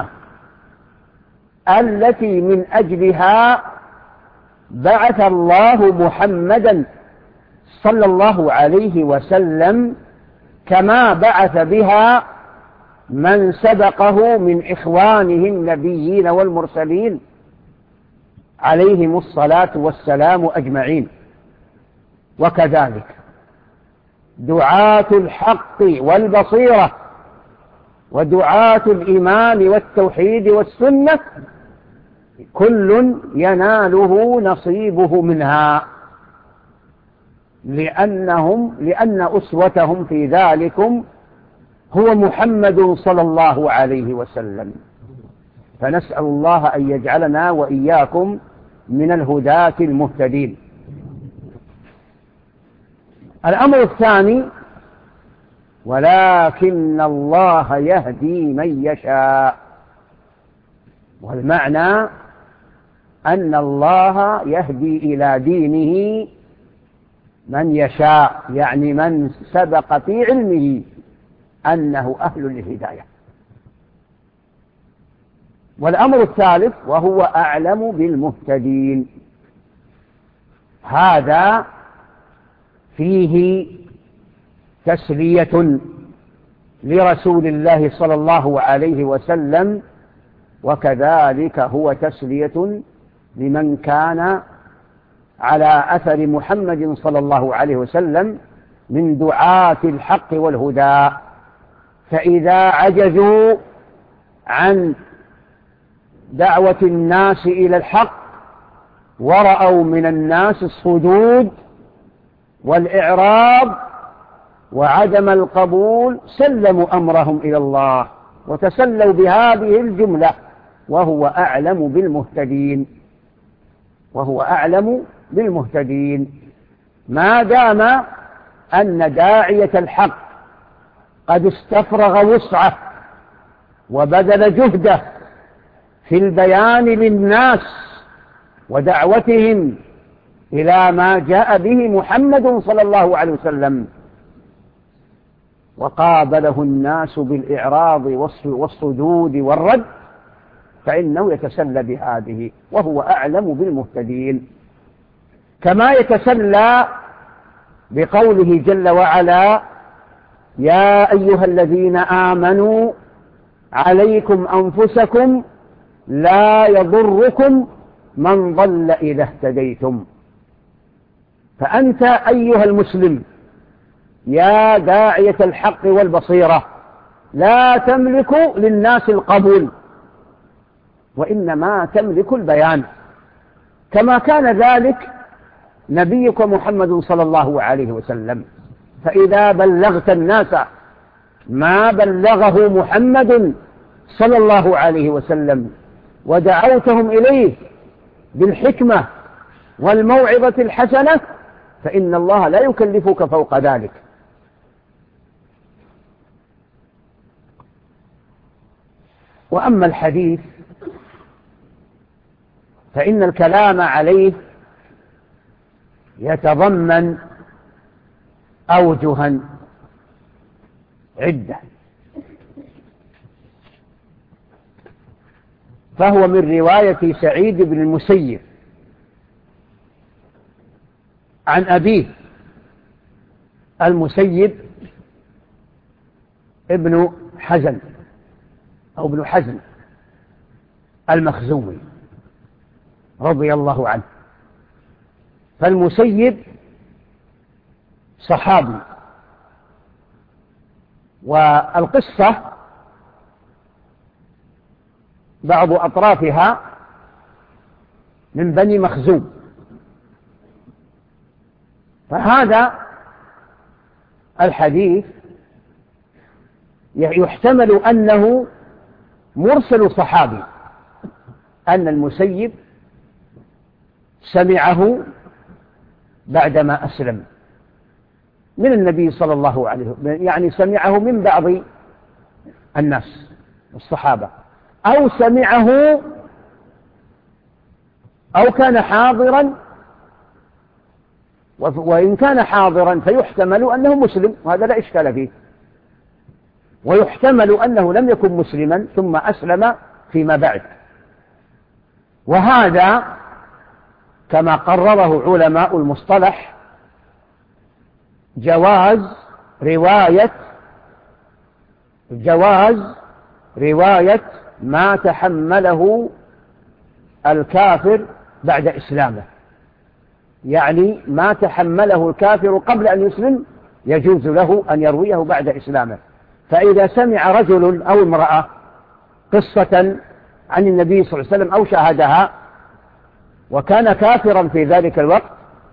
التي من أجلها بعث الله محمدا صلى الله عليه وسلم، كما بعث بها من سبقه من إخوانه النبيين والمرسلين عليهم الصلاة والسلام أجمعين. وكذلك دعاة الحق والبصيرة ودعاة الإيمان والتوحيد والسنة كل يناله نصيبه منها، لأنهم لأن أسوتهم في ذلكم هو محمد صلى الله عليه وسلم. فنسأل الله أن يجعلنا وإياكم من الهداة المهتدين. الأمر الثاني: ولكن الله يهدي من يشاء. والمعنى أن الله يهدي إلى دينه من يشاء، يعني من سبق في علمه أنه أهل للهداية. والأمر الثالث: وهو أعلم بالمهتدين. هذا فيه تسلية لرسول الله صلى الله عليه وسلم، وكذلك هو تسلية لمن كان على أثر محمد صلى الله عليه وسلم من دعاة الحق والهدى. فإذا عجزوا عن دعوة الناس إلى الحق ورأوا من الناس الصدود والإعراض وعدم القبول سلموا أمرهم إلى الله وتسلوا بهذه الجملة: وهو أعلم بالمهتدين. وهو أعلم بالمهتدين. ما دام أن داعية الحق قد استفرغ وسعه وبذل جهده في البيان للناس ودعوتهم إلى ما جاء به محمد صلى الله عليه وسلم، وقابله الناس بالإعراض والصدود والرد، فإنه يتسلى بهذه، وهو أعلم بالمهتدين. كما يتسلى بقوله جل وعلا: يا أيها الذين آمنوا عليكم أنفسكم لا يضركم من ضل إذا اهتديتم. فأنت أيها المسلم يا داعية الحق والبصيرة لا تملك للناس القبول، وإنما تملك البيان، كما كان ذلك نبيك محمد صلى الله عليه وسلم. فإذا بلغت الناس ما بلغه محمد صلى الله عليه وسلم ودعوتهم إليه بالحكمة والموعظة الحسنة فإن الله لا يكلفك فوق ذلك. وأما الحديث فإن الكلام عليه يتضمن أوجها عدة، فهو من رواية سعيد بن المسيب عن أبيه المسيب ابن حزن أو ابن حزن المخزومي رضي الله عنه. فالمسيب صحابي، والقصة بعض أطرافها من بني مخزوم. فهذا الحديث يحتمل أنه مرسل صحابي، أن المسيب سمعه بعدما أسلم من النبي صلى الله عليه وسلم، يعني سمعه من بعض الناس الصحابة، أو سمعه أو كان حاضرا، وإن كان حاضرا فيحتمل أنه مسلم، وهذا لا إشكال فيه، ويحتمل أنه لم يكن مسلما ثم أسلم فيما بعد. وهذا كما قرره علماء المصطلح جواز رواية جواز رواية ما تحمله الكافر بعد إسلامه، يعني ما تحمله الكافر قبل أن يسلم يجوز له أن يرويه بعد إسلامه. فإذا سمع رجل أو امرأة قصة عن النبي صلى الله عليه وسلم أو شاهدها وكان كافرا في ذلك الوقت،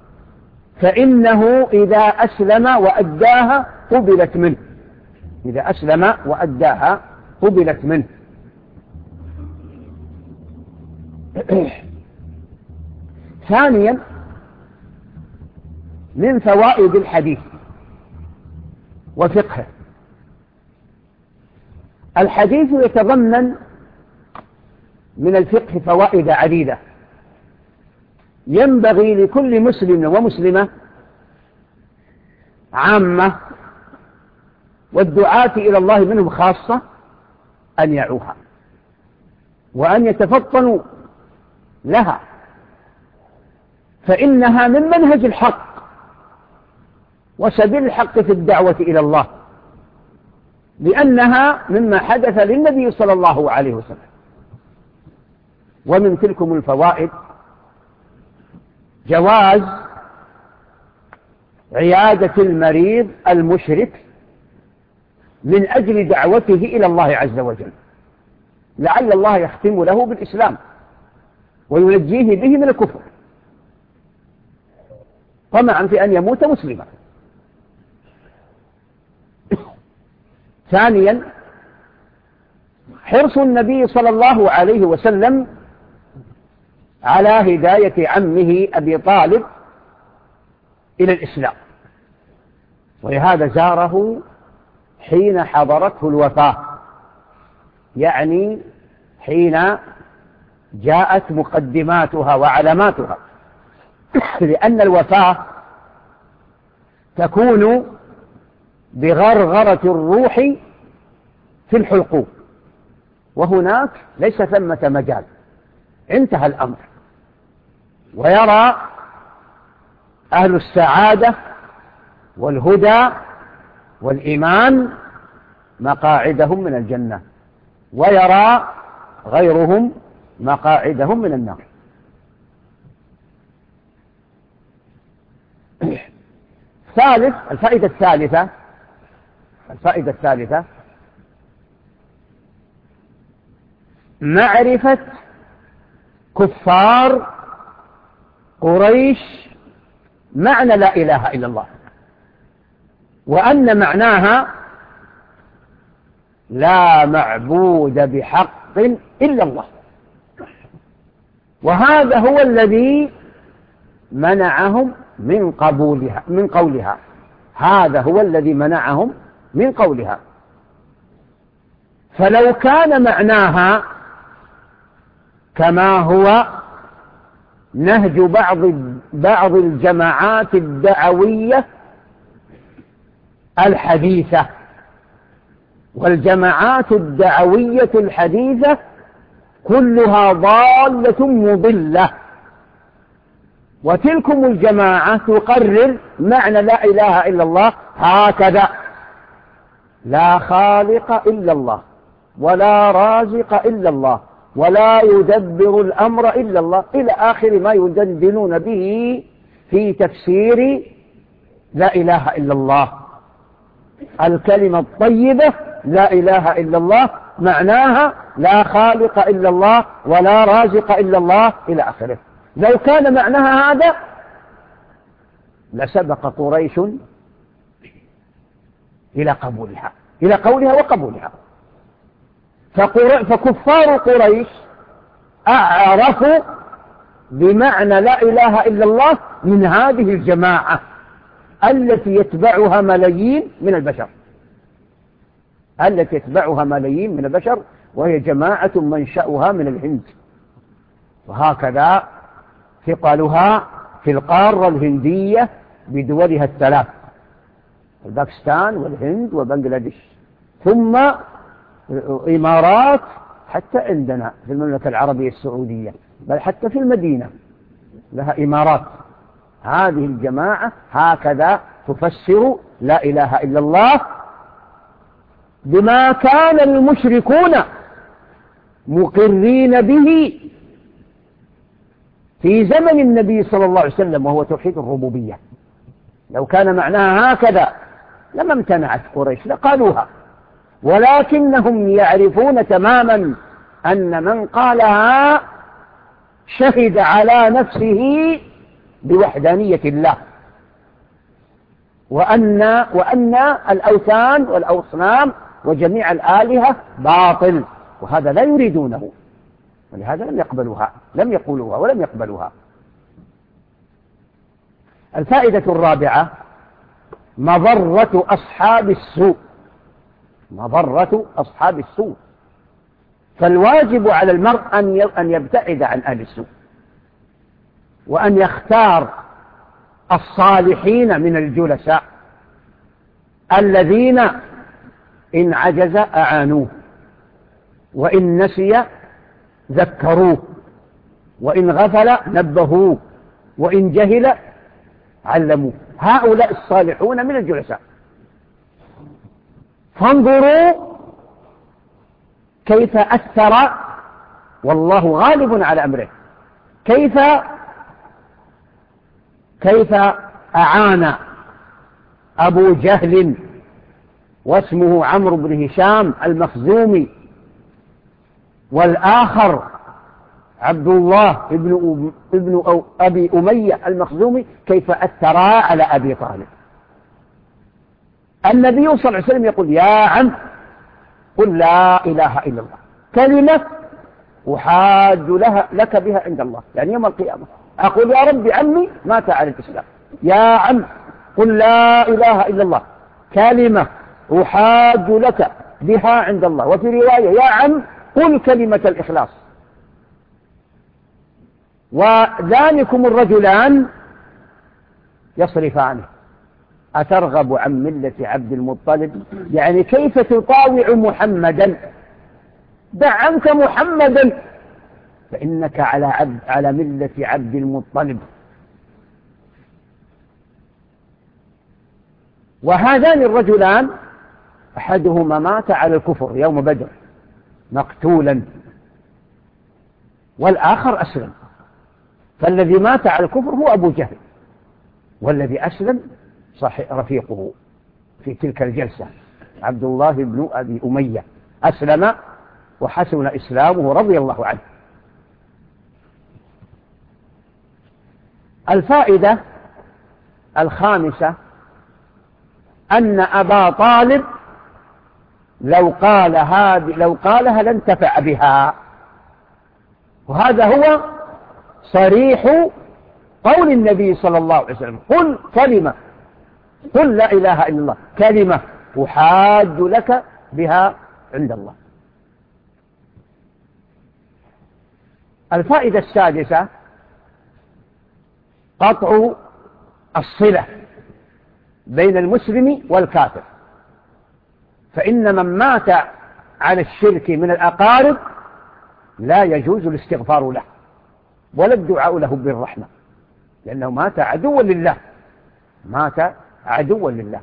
فإنه إذا أسلم وأداها قبلت منه، إذا أسلم وأداها قبلت منه. ثانيا من فوائد الحديث وفقهه، الحديث يتضمن من الفقه فوائد عديدة ينبغي لكل مسلم ومسلمة عامة والدعاة إلى الله منهم خاصة أن يعوها وأن يتفطنوا لها، فإنها من منهج الحق وسبيل الحق في الدعوة إلى الله، لأنها مما حدث للنبي صلى الله عليه وسلم. ومن تلكم الفوائد جواز عيادة المريض المشرك من أجل دعوته إلى الله عز وجل، لعل الله يختم له بالإسلام وينجيه به من الكفر، طمعا في أن يموت مسلما. ثانيا حرص النبي صلى الله عليه وسلم على هداية عمه أبي طالب إلى الإسلام، ولهذا زاره حين حضرته الوفاة، يعني حين جاءت مقدماتها وعلاماتها، لأن الوفاة تكون بغرغرة الروح في الحلقوم، وهناك ليس ثمة مجال، انتهى الأمر. ويرى أهل السعادة والهدى والإيمان مقاعدهم من الجنة، ويرى غيرهم مقاعدهم من النار. ثالث الفائدة الثالثة الفائدة الثالثة معرفة كفار قريش معنى لا إله إلا الله، وأن معناها لا معبود بحق إلا الله، وهذا هو الذي منعهم من قبولها من قولها هذا هو الذي منعهم من قولها. فلو كان معناها كما هو نهج بعض بعض الجماعات الدعوية الحديثة، والجماعات الدعوية الحديثة كلها ضالة مضلة، وتلكم الجماعة تقرر معنى لا إله إلا الله هكذا: لا خالق إلا الله، ولا رازق إلا الله، ولا يدبر الأمر إلا الله، إلى آخر ما يدندنون به في تفسير لا إله إلا الله. الكلمة الطيبة لا إله إلا الله معناها لا خالق إلا الله ولا رازق إلا الله إلى آخره. لو كان معناها هذا لسبق قريش إلى قبولها، إلى قولها وقبولها. فكفار قريش أعرفوا بمعنى لا إله إلا الله من هذه الجماعة التي يتبعها ملايين من البشر، التي يتبعها ملايين من البشر، وهي جماعة منشأها من الهند، وهكذا ثقلها في القارة الهندية بدولها الثلاث، باكستان والهند وبنغلاديش، ثم إمارات، حتى عندنا في المملكة العربية السعودية، بل حتى في المدينة لها إمارات. هذه الجماعة هكذا تفسر لا إله إلا الله بما كان المشركون مقرين به في زمن النبي صلى الله عليه وسلم، وهو توحيد الربوبية. لو كان معناها هكذا لما امتنعت قريش لقالوها، ولكنهم يعرفون تماما أن من قالها شهد على نفسه بوحدانية الله، وأن, وأن الأوثان والأصنام وجميع الآلهة باطل، وهذا لا يريدونه، ولهذا لم يقبلوها، لم يقولوها ولم يقبلوها. الفائدة الرابعة مضرة أصحاب السوء، مضرة أصحاب السوء. فالواجب على المرء أن يبتعد عن أهل السوء، وأن يختار الصالحين من الجلساء الذين إن عجز أعانوه، وإن نسي ذكروه، وإن غفل نبهوه، وإن جهل علموه. هؤلاء الصالحون من الجلساء. فانظروا كيف أثر، والله غالب على أمره، كيف كيف أعان أبو جهل واسمه عمرو بن هشام المخزومي، والآخر عبد الله ابن, ابن أو أبي أمية المخزومي، كيف أثرا على أبي طالب. النبي صلى الله عليه وسلم يقول يا عم قل لا إله إلا الله، كلمة أحاج لها لك بها عند الله، يعني يوم القيامة أقول يا رب عمي مات على الإسلام، يا عم قل لا إله إلا الله، كلمة أحاج لك بها عند الله. وفي رواية يا عم قل كلمة الإخلاص. وذلكم الرجلان يصرفانه أترغب عن ملة عبد المطلب، يعني كيف تطاوع محمدا؟ دع عنك محمدا فإنك على عبد على ملة عبد المطلب. وهذان الرجلان أحدهما مات على الكفر يوم بدر مقتولا، والآخر أسلم. فالذي مات على الكفر هو أبو جهل، والذي أسلم صحيح رفيقه في تلك الجلسة عبد الله بن أبي أمية، أسلم وحسن إسلامه رضي الله عنه. الفائدة الخامسة أن أبا طالب لو قال هذه لو قالها لانتفع بها، وهذا هو صريح قول النبي صلى الله عليه وسلم قل كلمة، قل لا إله إلا الله، كلمة أحاج لك بها عند الله. الفائدة السادسة قطع الصلة بين المسلم والكافر، فإن من مات على الشرك من الأقارب لا يجوز الاستغفار له ولا الدعاء له بالرحمة، لأنه مات عدوا لله، مات عدوا لله.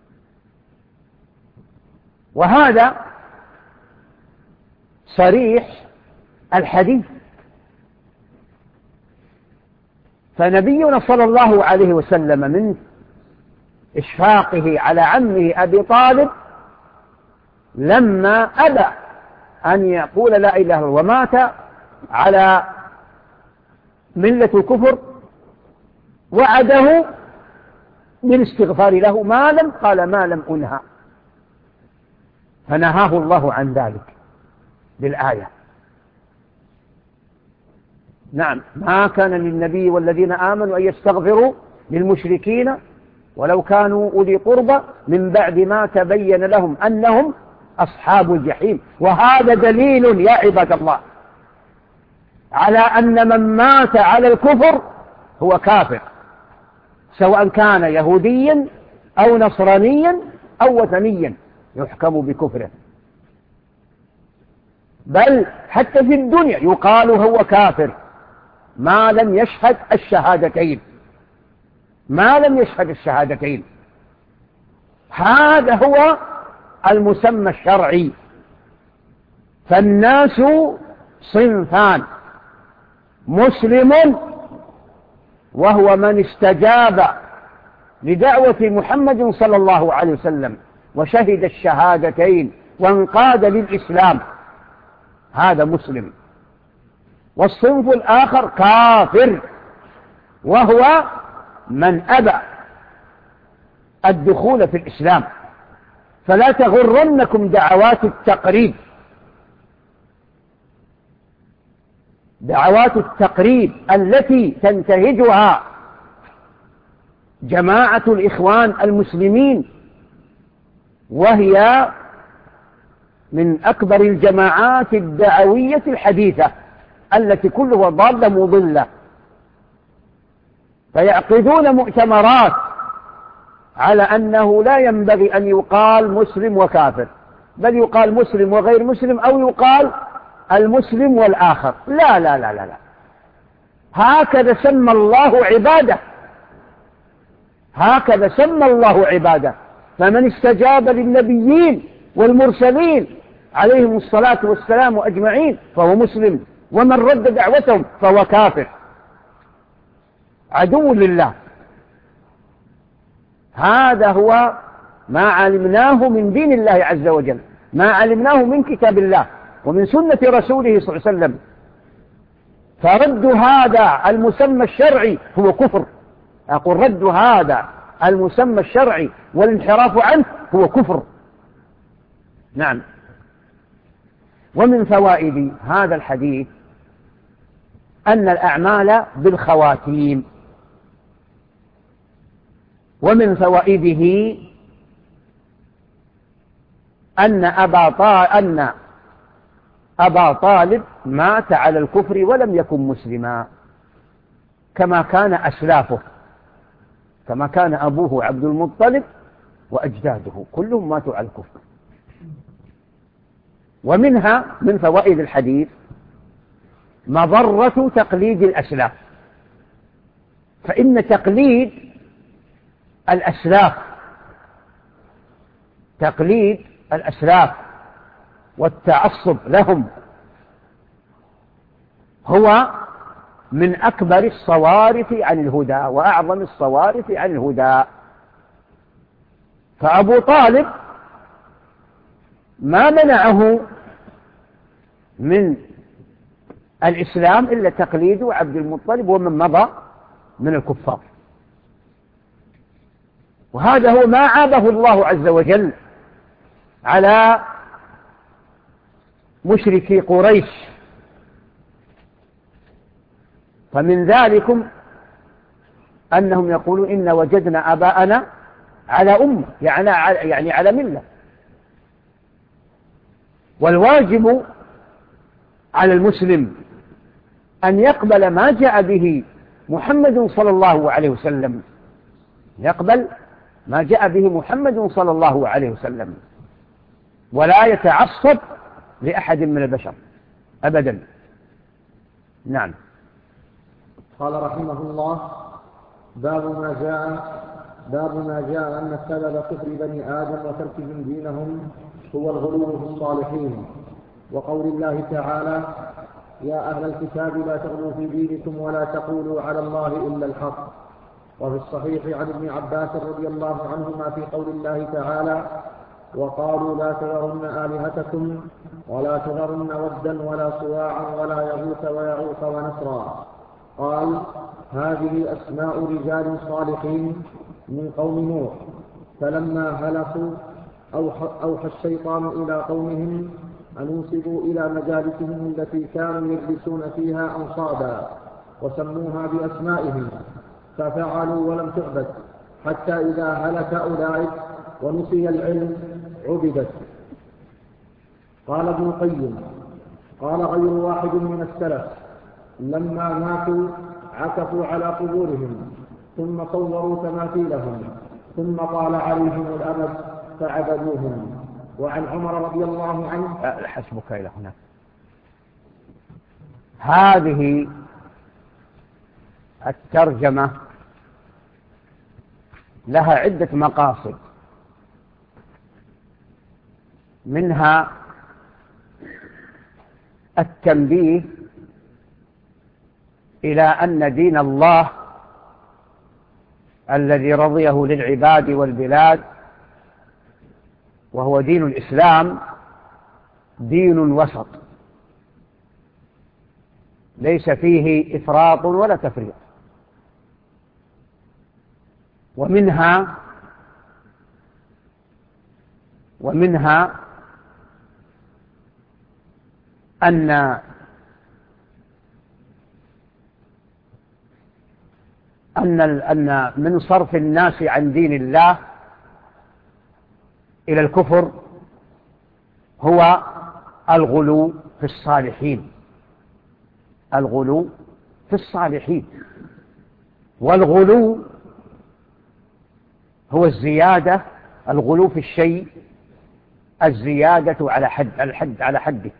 وهذا صريح الحديث. فنبينا صلى الله عليه وسلم من إشفاقه على عمه أبي طالب لما أبى أن يقول لا إله إلا الله ومات على ملة الكفر وعده بالاستغفار له ما لم قال ما لم أنهى فنهاه الله عن ذلك بالآية. نعم، ما كان للنبي والذين آمنوا أن يستغفروا للمشركين ولو كانوا أولي قربى من بعد ما تبين لهم أنهم أصحاب الجحيم. وهذا دليل يا عباد الله على أن من مات على الكفر هو كافر، سواء كان يهوديا أو نصرانيا أو وثنيا يحكم بكفره، بل حتى في الدنيا يقال هو كافر ما لم يشهد الشهادتين، ما لم يشهد الشهادتين. هذا هو المسمى الشرعي. فالناس صنفان: مسلم وهو من استجاب لدعوة محمد صلى الله عليه وسلم وشهد الشهادتين وانقاد للإسلام، هذا مسلم. والصنف الآخر كافر، وهو من أبى الدخول في الإسلام. فلا تغرنكم دعوات التقريب، دعوات التقريب التي تنتهجها جماعة الإخوان المسلمين، وهي من أكبر الجماعات الدعوية الحديثة التي كلها ضالة مضلة. فيعقدون مؤتمرات على أنه لا ينبغي أن يقال مسلم وكافر، بل يقال مسلم وغير مسلم، أو يقال المسلم والآخر. لا لا لا لا, لا. هكذا سمى الله عباده، هكذا سمى الله عباده. فمن استجاب للنبيين والمرسلين عليهم الصلاة والسلام أجمعين فهو مسلم، ومن رد دعوتهم فهو كافر عدو لله. هذا هو ما علمناه من دين الله عز وجل، ما علمناه من كتاب الله ومن سنة رسوله صلى الله عليه وسلم. فرد هذا المسمى الشرعي هو كفر. أقول رد هذا المسمى الشرعي والانحراف عنه هو كفر. نعم. ومن فوائد هذا الحديث أن الأعمال بالخواتيم. ومن فوائده أن أبا طالب, أن أبا طالب مات على الكفر ولم يكن مسلما، كما كان أسلافه، كما كان أبوه عبد المطلب وأجداده كلهم ماتوا على الكفر. ومنها من فوائد الحديث مضرة تقليد الأسلاف، فإن تقليد الأسلاف تقليد الأسلاف والتعصب لهم هو من أكبر الصوارف عن الهدى وأعظم الصوارف عن الهدى. فأبو طالب ما منعه من الإسلام إلا تقليد عبد المطلب ومن مضى من الكفار. وهذا هو ما عابه الله عز وجل على مشركي قريش. فمن ذلكم أنهم يقولون إن وجدنا آباءنا على أمة، يعني يعني على ملة. والواجب على المسلم أن يقبل ما جاء به محمد صلى الله عليه وسلم، يقبل ما جاء به محمد صلى الله عليه وسلم، ولا يتعصب لأحد من البشر أبدا. نعم. قال رحمه الله: باب ما جاء باب ما جاء أن سبب كفر بني آدم وتركهم دينهم هو الغلو في الصالحين، وقول الله تعالى: يا أهل الكتاب لا تغلوا في دينكم ولا تقولوا على الله إلا الحق. وفي الصحيح عن ابن عباس رضي الله عنهما في قول الله تعالى: وقالوا لا تذرن آلهتكم ولا تذرن ودا ولا سواعا ولا يغوث ويعوق ونسرا. قال: هذه أسماء رجال صالحين من قوم نوح، فلما هلكوا أوحى, أوحى الشيطان إلى قومهم أن انصبوا إلى مجالسهم التي كانوا يجلسون فيها أنصابا وسموها بأسمائهم، ففعلوا ولم تعبد، حتى إذا هلك أولئك ونسي العلم عبدت. قال ابن القيم: قال غير واحد من السلف لما ماتوا عكفوا على قبورهم ثم صوروا تماثيلهم ثم طال عليهم الأمد فعبدوهم. وعن عمر رضي الله عنه: حسبك إلى هنا. هذه الترجمة لها عدة مقاصد، منها التنبيه إلى أن دين الله الذي رضيه للعباد والبلاد وهو دين الإسلام دين وسط، ليس فيه إفراط ولا تفريط. ومنها ومنها أن أن أن من صرف الناس عن دين الله إلى الكفر هو الغلو في الصالحين، الغلو في الصالحين. والغلو هو الزيادة، الغلو في الشيء الزيادة على حد الحد على حده.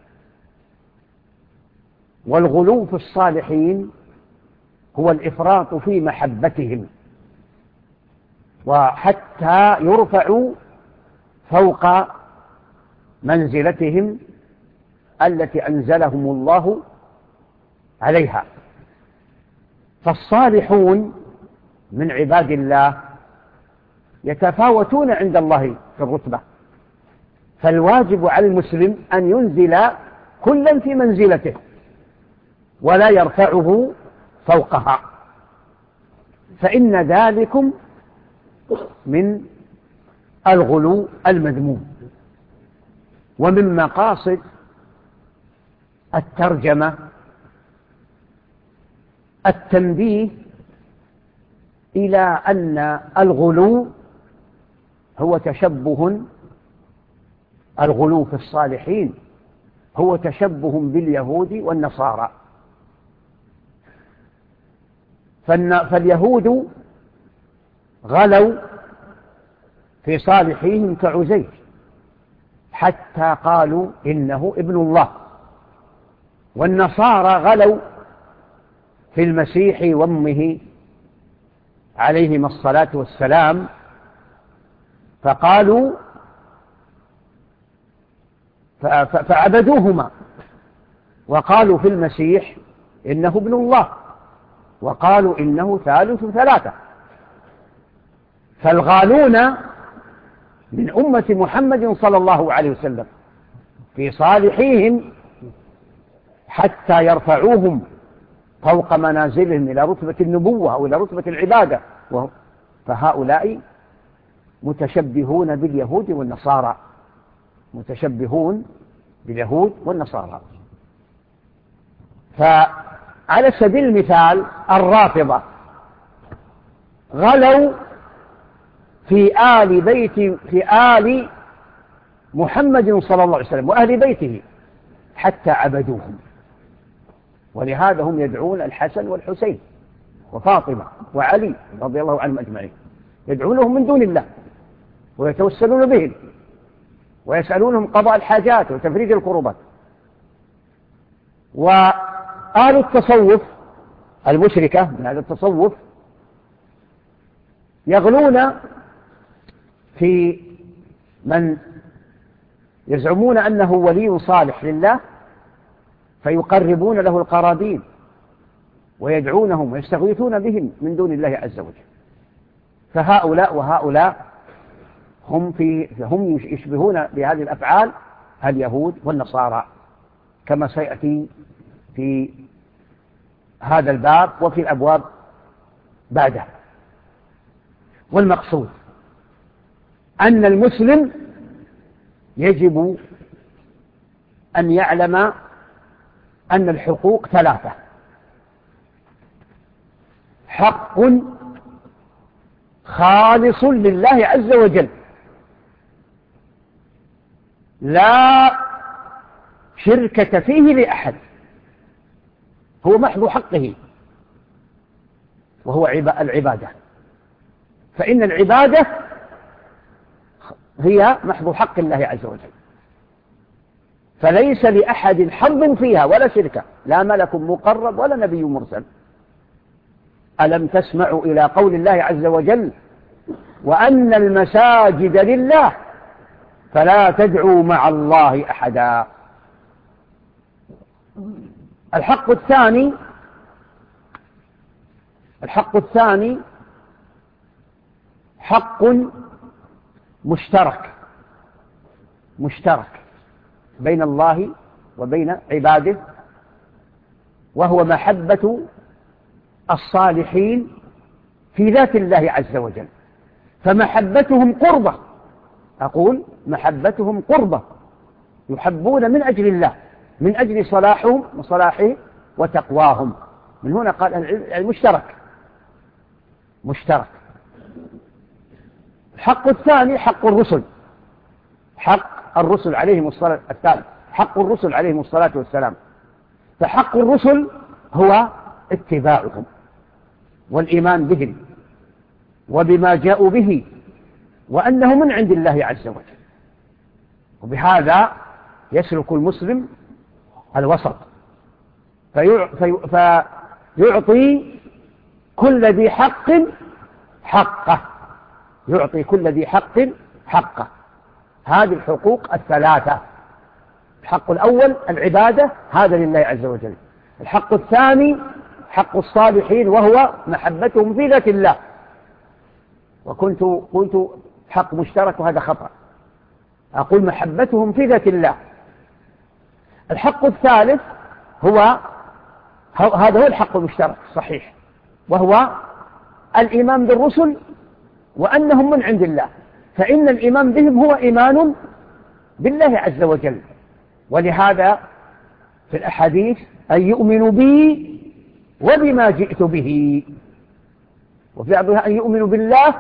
والغلو في الصالحين هو الإفراط في محبتهم، وحتى يرفعوا فوق منزلتهم التي أنزلهم الله عليها. فالصالحون من عباد الله يتفاوتون عند الله في الرتبة، فالواجب على المسلم أن ينزل كلا في منزلته ولا يرفعه فوقها، فإن ذلكم من الغلو المذموم. ومن مقاصد الترجمة التنبيه إلى أن الغلو هو تشبه، الغلو في الصالحين هو تشبه باليهود والنصارى. فاليهود غلوا في صالحيهم كعزير حتى قالوا إنه ابن الله، والنصارى غلوا في المسيح وامه عليهما الصلاة والسلام فقالوا فعبدوهما وقالوا في المسيح إنه ابن الله وقالوا إنه ثالث ثلاثة. فالغالون من أمة محمد صلى الله عليه وسلم في صالحيهم حتى يرفعوهم فوق منازلهم إلى رتبة النبوة أو إلى رتبة العبادة، فهؤلاء متشبهون باليهود والنصارى، متشبهون باليهود والنصارى. فعلى سبيل المثال الرافضة غلوا في آل بيت في آل محمد صلى الله عليه وسلم وأهل بيته حتى عبدوهم، ولهذا هم يدعون الحسن والحسين وفاطمة وعلي رضي الله عنهم أجمعين، يدعونهم من دون الله ويتوسلون بهم ويسألونهم قضاء الحاجات وتفريج الكروبات. وآل التصوف المشركة من هذا التصوف يغلون في من يزعمون أنه ولي صالح لله فيقربون له القرابين ويدعونهم ويستغيثون بهم من دون الله عز وجل. فهؤلاء وهؤلاء هم, في هم يشبهون بهذه الأفعال اليهود والنصارى كما سيأتي في هذا الباب وفي الأبواب بعده. والمقصود أن المسلم يجب أن يعلم أن الحقوق ثلاثة: حق خالص لله عز وجل لا شركة فيه لأحد، هو محض حقه، وهو العبادة، فإن العبادة هي محض حق الله عز وجل، فليس لأحد حظ فيها ولا شركة، لا ملك مقرب ولا نبي مرسل. ألم تسمعوا إلى قول الله عز وجل: وأن المساجد لله فلا تدعوا مع الله أحدا. الحق الثاني الحق الثاني حق مشترك مشترك بين الله وبين عباده، وهو محبة الصالحين في ذات الله عز وجل، فمحبتهم قربة، أقول محبتهم قربة، يحبون من أجل الله، من أجل صلاحهم وصلاحه وتقواهم. من هنا قال المشترك مشترك. الحق الثاني حق الرسل، حق الرسل عليهم الصلاة الثالث حق الرسل عليهم الصلاة والسلام. فحق الرسل هو اتباعهم والإيمان بهم وبما جاءوا به، وأنه من عند الله عز وجل، وبهذا يسلك المسلم الوسط، فيعطي كل ذي حق حقه، يعطي كل ذي حق حقه. هذه الحقوق الثلاثة: الحق الأول العبادة، هذا لله عز وجل. الحق الثاني حق الصالحين، وهو محبتهم في ذات الله، وكنت قلت حق مشترك وهذا خطأ، أقول محبتهم في ذات الله. الحق الثالث هو هذا هو الحق المشترك صحيح، وهو الإيمان بالرسل وأنهم من عند الله، فإن الإيمان بهم هو إيمان بالله عز وجل. ولهذا في الأحاديث أن يؤمنوا بي وبما جئت به، وفي بعضها أن يؤمنوا بالله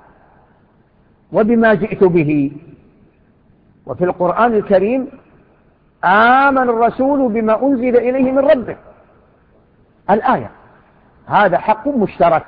وبما جئت به. وفي القرآن الكريم آمن الرسول بما أنزل إليه من ربه، الآية. هذا حق مشترك،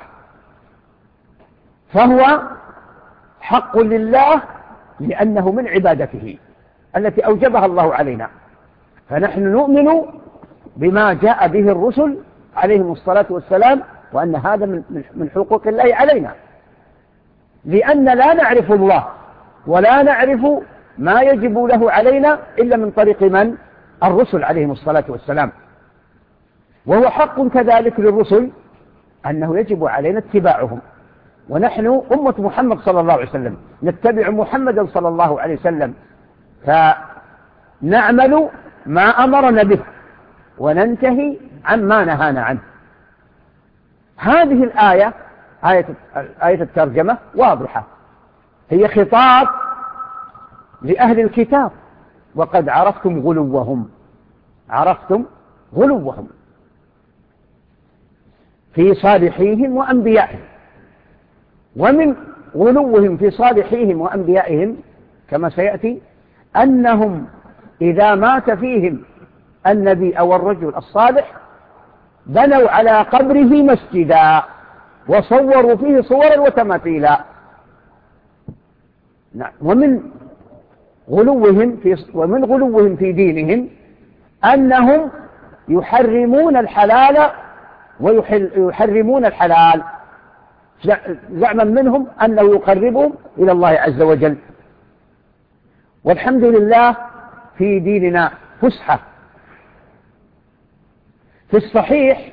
فهو حق لله لأنه من عبادته التي أوجبها الله علينا، فنحن نؤمن بما جاء به الرسل عليهم الصلاة والسلام، وأن هذا من حقوق الله علينا، لأن لا نعرف الله ولا نعرف ما يجب له علينا إلا من طريق من؟ الرسل عليهم الصلاة والسلام. وهو حق كذلك للرسل أنه يجب علينا اتباعهم، ونحن أمة محمد صلى الله عليه وسلم نتبع محمدا صلى الله عليه وسلم، فنعمل ما أمرنا به وننتهي عما نهانا عنه. هذه الآية آية, آية الترجمة واضحة، هي خطاب لأهل الكتاب، وقد عرفتم غلوهم عرفتم غلوهم في صالحيهم وأنبيائهم. ومن غلوهم في صالحيهم وأنبيائهم كما سيأتي أنهم إذا مات فيهم النبي أو الرجل الصالح بنوا على قبره مسجدا وصوروا فيه صورا وتماثيلا. نعم. ومن غلوهم في ومن غلوهم في دينهم أنهم يحرمون الحلال ويحرمون الحلال، زعما منهم أنه يقربهم إلى الله عز وجل. والحمد لله في ديننا فسحة. في الصحيح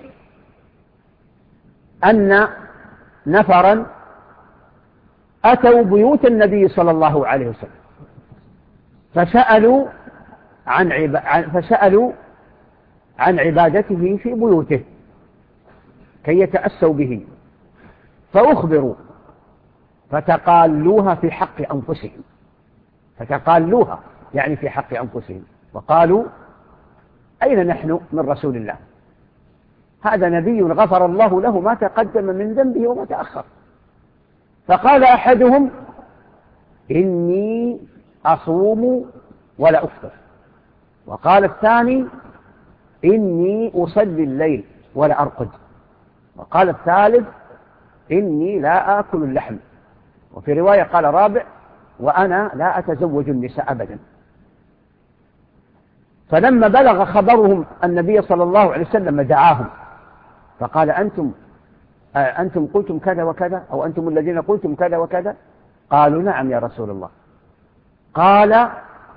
أن نفرا أتوا بيوت النبي صلى الله عليه وسلم فسألوا عن, عب... فسألوا عن عبادته في بيوته كي يتأسوا به، فأخبروا فتقالوها في حق أنفسهم فتقالوها يعني في حق أنفسهم، وقالوا أين نحن من رسول الله؟ هذا نبي غفر الله له ما تقدم من ذنبه وما تأخر. فقال أحدهم إني أصوم ولا أفطر، وقال الثاني إني أصلي الليل ولا أرقد، وقال الثالث إني لا آكل اللحم، وفي رواية قال رابع وأنا لا أتزوج النساء أبدا. فلما بلغ خبرهم النبي صلى الله عليه وسلم دعاهم فقال أنتم أنتم قلتم كذا وكذا، أو أنتم الذين قلتم كذا وكذا؟ قالوا نعم يا رسول الله. قال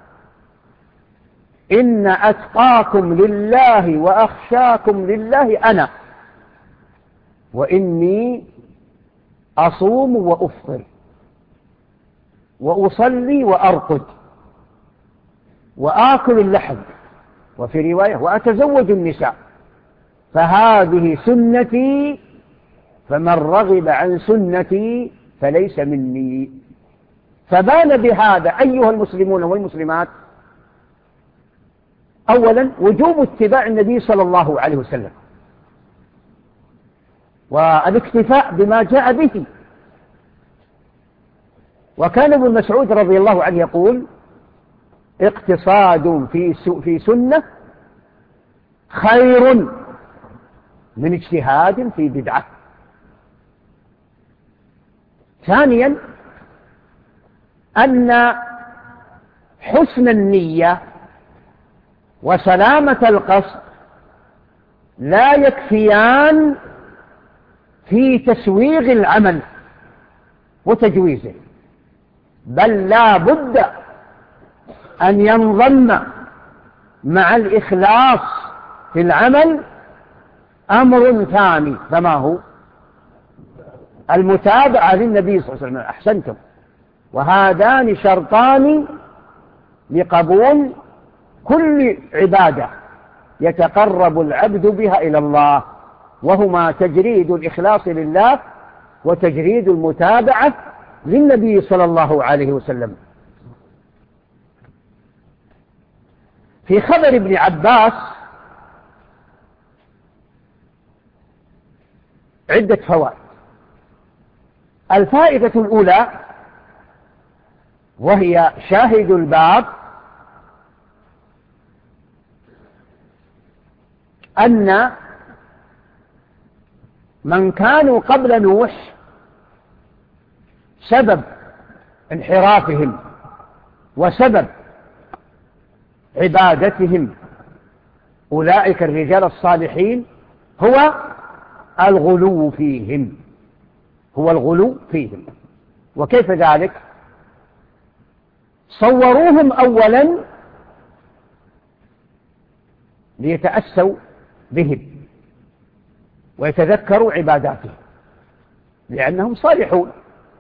إن أتقاكم لله وأخشاكم لله أنا، وإني أصوم وأفطر وأصلي وأرقد وآكل اللحم، وفي رواية وأتزوج النساء، فهذه سنتي فمن رغب عن سنتي فليس مني. فبان بهذا أيها المسلمون والمسلمات أولا وجوب اتباع النبي صلى الله عليه وسلم والاكتفاء بما جاء به. وكان ابن مسعود رضي الله عنه يقول اقتصاد في في سنة خير من اجتهاد في بدعة. ثانيا أن حسن النية وسلامة القصد لا يكفيان في تسويغ العمل وتجويزه، بل لا بد أن ينضم مع الإخلاص في العمل أمر ثاني، فما هو؟ المتابعة للنبي صلى الله عليه وسلم. أحسنتم. وهذان شرطان لقبول كل عبادة يتقرب العبد بها إلى الله، وهما تجريد الإخلاص لله وتجريد المتابعة للنبي صلى الله عليه وسلم. في خبر ابن عباس عدة فوائد. الفائدة الأولى وهي شاهد الباب أن من كانوا قبل نوح سبب انحرافهم وسبب عبادتهم أولئك الرجال الصالحين هو الغلو فيهم هو الغلو فيهم. وكيف ذلك؟ صوروهم أولا ليتأسوا بهم ويتذكروا عباداتهم لأنهم صالحون،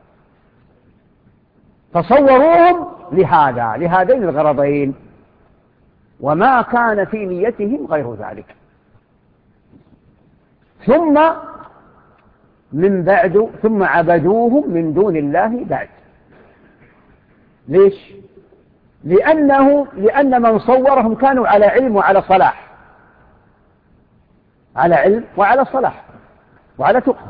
فصوروهم لهذا لهذين الغرضين، وما كان في نيتهم غير ذلك. ثم من بعد ثم عبدوهم من دون الله بعد. ليش؟ لأنه لأن من صورهم كانوا على علم وعلى صلاح، على علم وعلى صلاح وعلى تقى.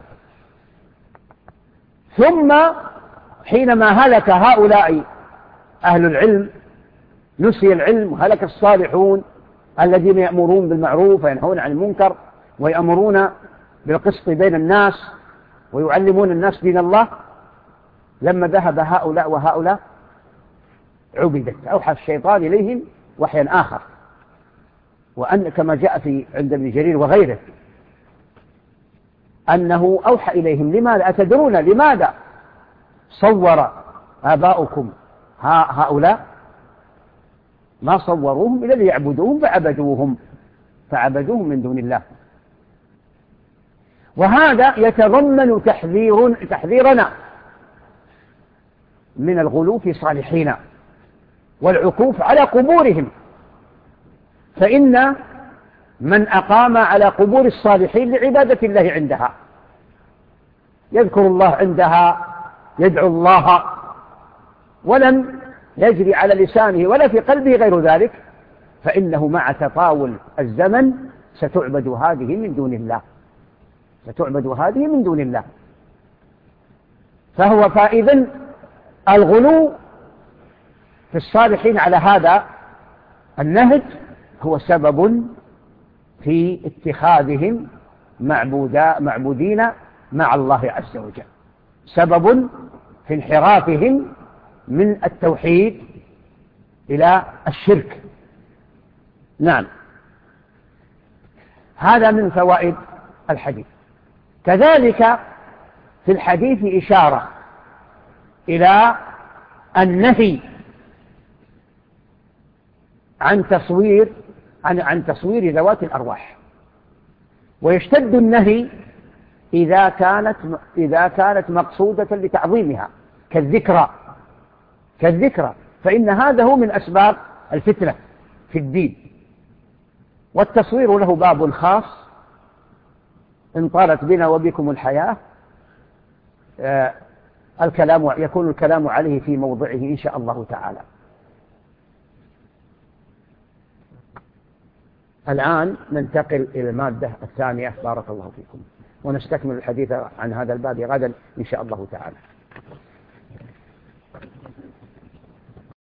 ثم حينما هلك هؤلاء أهل العلم نسي العلم وهلك الصالحون الذين يأمرون بالمعروف وينهون عن المنكر ويأمرون بالقسط بين الناس ويعلمون الناس دين الله. لما ذهب هؤلاء وهؤلاء عبدت، أوحى الشيطان إليهم وحيا آخر، وأن كما جاء في عند ابن جرير وغيره أنه أوحى إليهم. لماذا؟ أتدرون لماذا صور آباؤكم هؤلاء؟ ما صوروهم إلا ليعبدوهم فعبدوهم فعبدوهم من دون الله. وهذا يتضمن تحذير تحذيرنا من الغلو في صالحينا والعكوف على قبورهم، فإن من أقام على قبور الصالحين لعبادة الله عندها يذكر الله عندها يدعو الله ولم يجري على لسانه ولا في قلبه غير ذلك، فإنه مع تطاول الزمن ستعبد هذه من دون الله، ستعبد هذه من دون الله. فهو فإذن الغلو في الصالحين على هذا النهج هو سبب في اتخاذهم معبودا معبودين مع الله عز وجل، سبب في انحرافهم من التوحيد إلى الشرك. نعم، هذا من فوائد الحديث. كذلك في الحديث إشارة إلى النهي عن تصوير عن عن تصوير ذوات الأرواح، ويشتد النهي إذا كانت إذا كانت مقصودة لتعظيمها كالذكرى كالذكرى فإن هذا هو من أسباب الفتنة في الدين. والتصوير له باب خاص، إن طالت بنا وبكم الحياة آه الكلام يكون الكلام عليه في موضعه إن شاء الله تعالى. الآن ننتقل إلى المادة الثانية، بارك الله فيكم، ونستكمل الحديث عن هذا الباب غدا إن شاء الله تعالى.